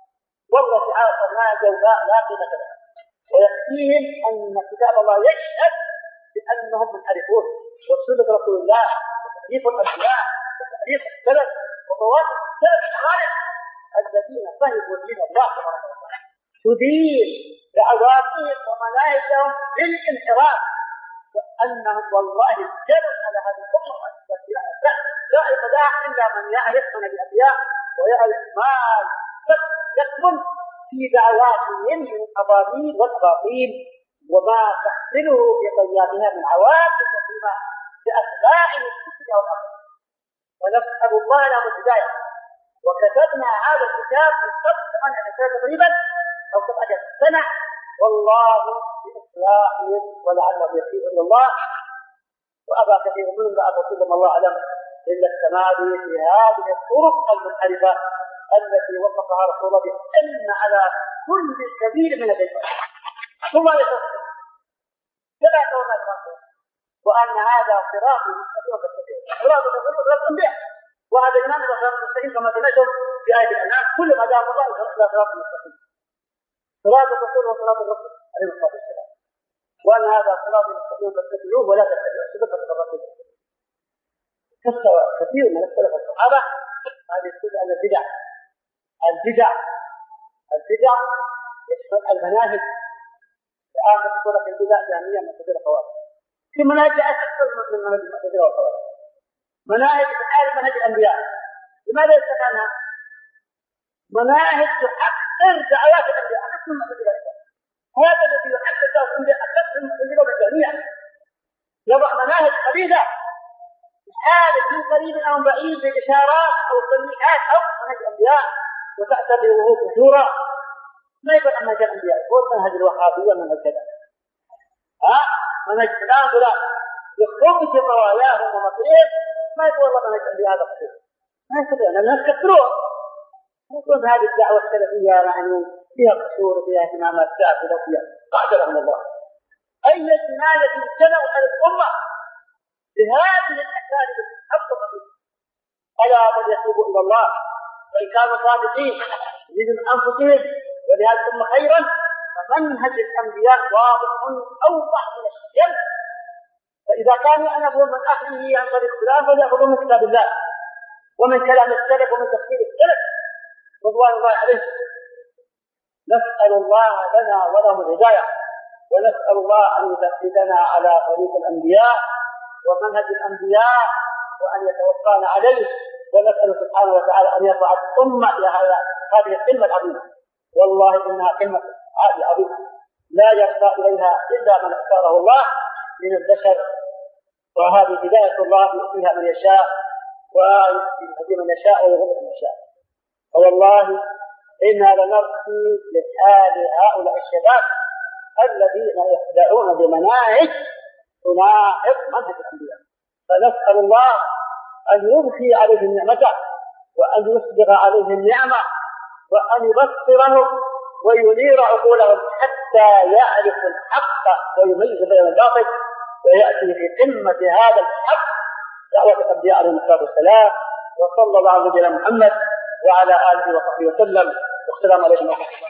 [SPEAKER 1] والله تعالى صناع جوزاء لا قيمة له، ويكفيهم أن كتاب الله يشهد بأنهم منحرفون، وسنة رسول الله وتحريف الأنبياء وتحريف السلف وطوائف السلف الخالد الذين فهموا دين الله تبارك وتعالى تدير دعواتهم ومناهجهم بالانحراف، وأنهم والله الجبل على هذه الأمة لا يخدع إلا من يعرف من الأنبياء ويعرف ما يكمن في دعواتهم من الأباطيل والأباطيل وما تحمله في طياتها من عواقب كثيرة لأتباعهم في الدنيا والآخرة. ونسأل الله لهم الهداية. وكتبنا هذا الكتاب من قبل ثمانية سنة تقريبا أو سبعة سنة، والله بإصلاحهم ولعلهم يتوبون إلى الله. وأبى كثير منهم لا أقول الله أعلم إلا التمادي في هذه الطرق المنحرفة التي وصفها رسول الله بأن على كل كبير من الشيطان ثم يتصل كما قلنا المنصور، وأن هذا صراط مستقيم بالتفسير صراط مستقيم بالتنبيه، وهذا إمام الصراط المستقيم كما سمعتم في آية الأنعام كل ما دام الله إلى صراط مستقيم، صراط الرسول وصراط الرسول عليه الصلاة والسلام، وأن هذا صراط مستقيم فاتبعوه ولا تتبعوا سبل الرسول. كثير من السلف الصحابة هذه كلها البدع البدع البدع يشمل المناهج. الآن تقول لك البدع جامعية معتزلة خوارج، في مناهج أكثر من مناهج المعتزلة والخوارج، مناهج تعارف منهج الأنبياء. لماذا يستفادها؟ مناهج تحقر دعوات الأنبياء أكثر من المعتزلة. هذا الذي يحقر دعوات الأنبياء أكثر من المعتزلة والجامعية، يضع مناهج قليلة حالة من قريب أو بعيد بإشارات أو تلميحات أو منهج الأنبياء وتعتبره كثورا. ما يقول عن منهج الأنبياء، يقول منهج الوهابية منهج كذا، ها منهج فلان فلان يخرج رواياهم ومطريهم، ما يقول والله منهج الأنبياء هذا خطير، ما يقول أن الناس كثروه. يقول هذه الدعوة السلفية يعني فيها قصور وفيها اهتمامات سافلة وفيها قاعدة من الله. أي جناية اجتمعوا على الأمة بهذه الأساليب المحققة ألا من يتوبوا إلى الله وإن كانوا صادقين يريدون من أنفسهم ولهذه الأمة خيرا، فمنهج الأنبياء واضح أوضح من الشمس. فإذا كانوا يأخذون من أخذه عن طريق فلان فليأخذون من كتاب الله ومن كلام السلف ومن تفسير السلف رضوان الله عليهم. نسأل الله لنا ولهم الهداية، ونسأل الله أن يثبتنا على طريق الأنبياء ومنهج الأنبياء وأن يتوفانا عليه، ونسأل سبحانه وتعالى أن يرفع الأمة إلى هذه القمة العظيمة. والله إنها قمة عظيمة لا يرفع إليها إلا من اختاره الله من البشر، وهذه هداية الله يؤتيها من يشاء ويهدي من يشاء ويضل من يشاء. فوالله إنا لنرثي لحال هؤلاء الشباب الذين يخدعون بمناهج تناقض منهج الأنبياء، فنسأل الله أن يبقي عليهم نعمته وأن يسبغ عليهم نعمة وأن يبصرهم وينير عقولهم حتى يعرفوا الحق ويميز بين الباطل، ويأتي في قمة هذا الحق دعوة الأنبياء عليهم الصلاة والسلام. وصلى الله على نبينا محمد وعلى آله وصحبه وسلم، والسلام عليكم ورحمة الله.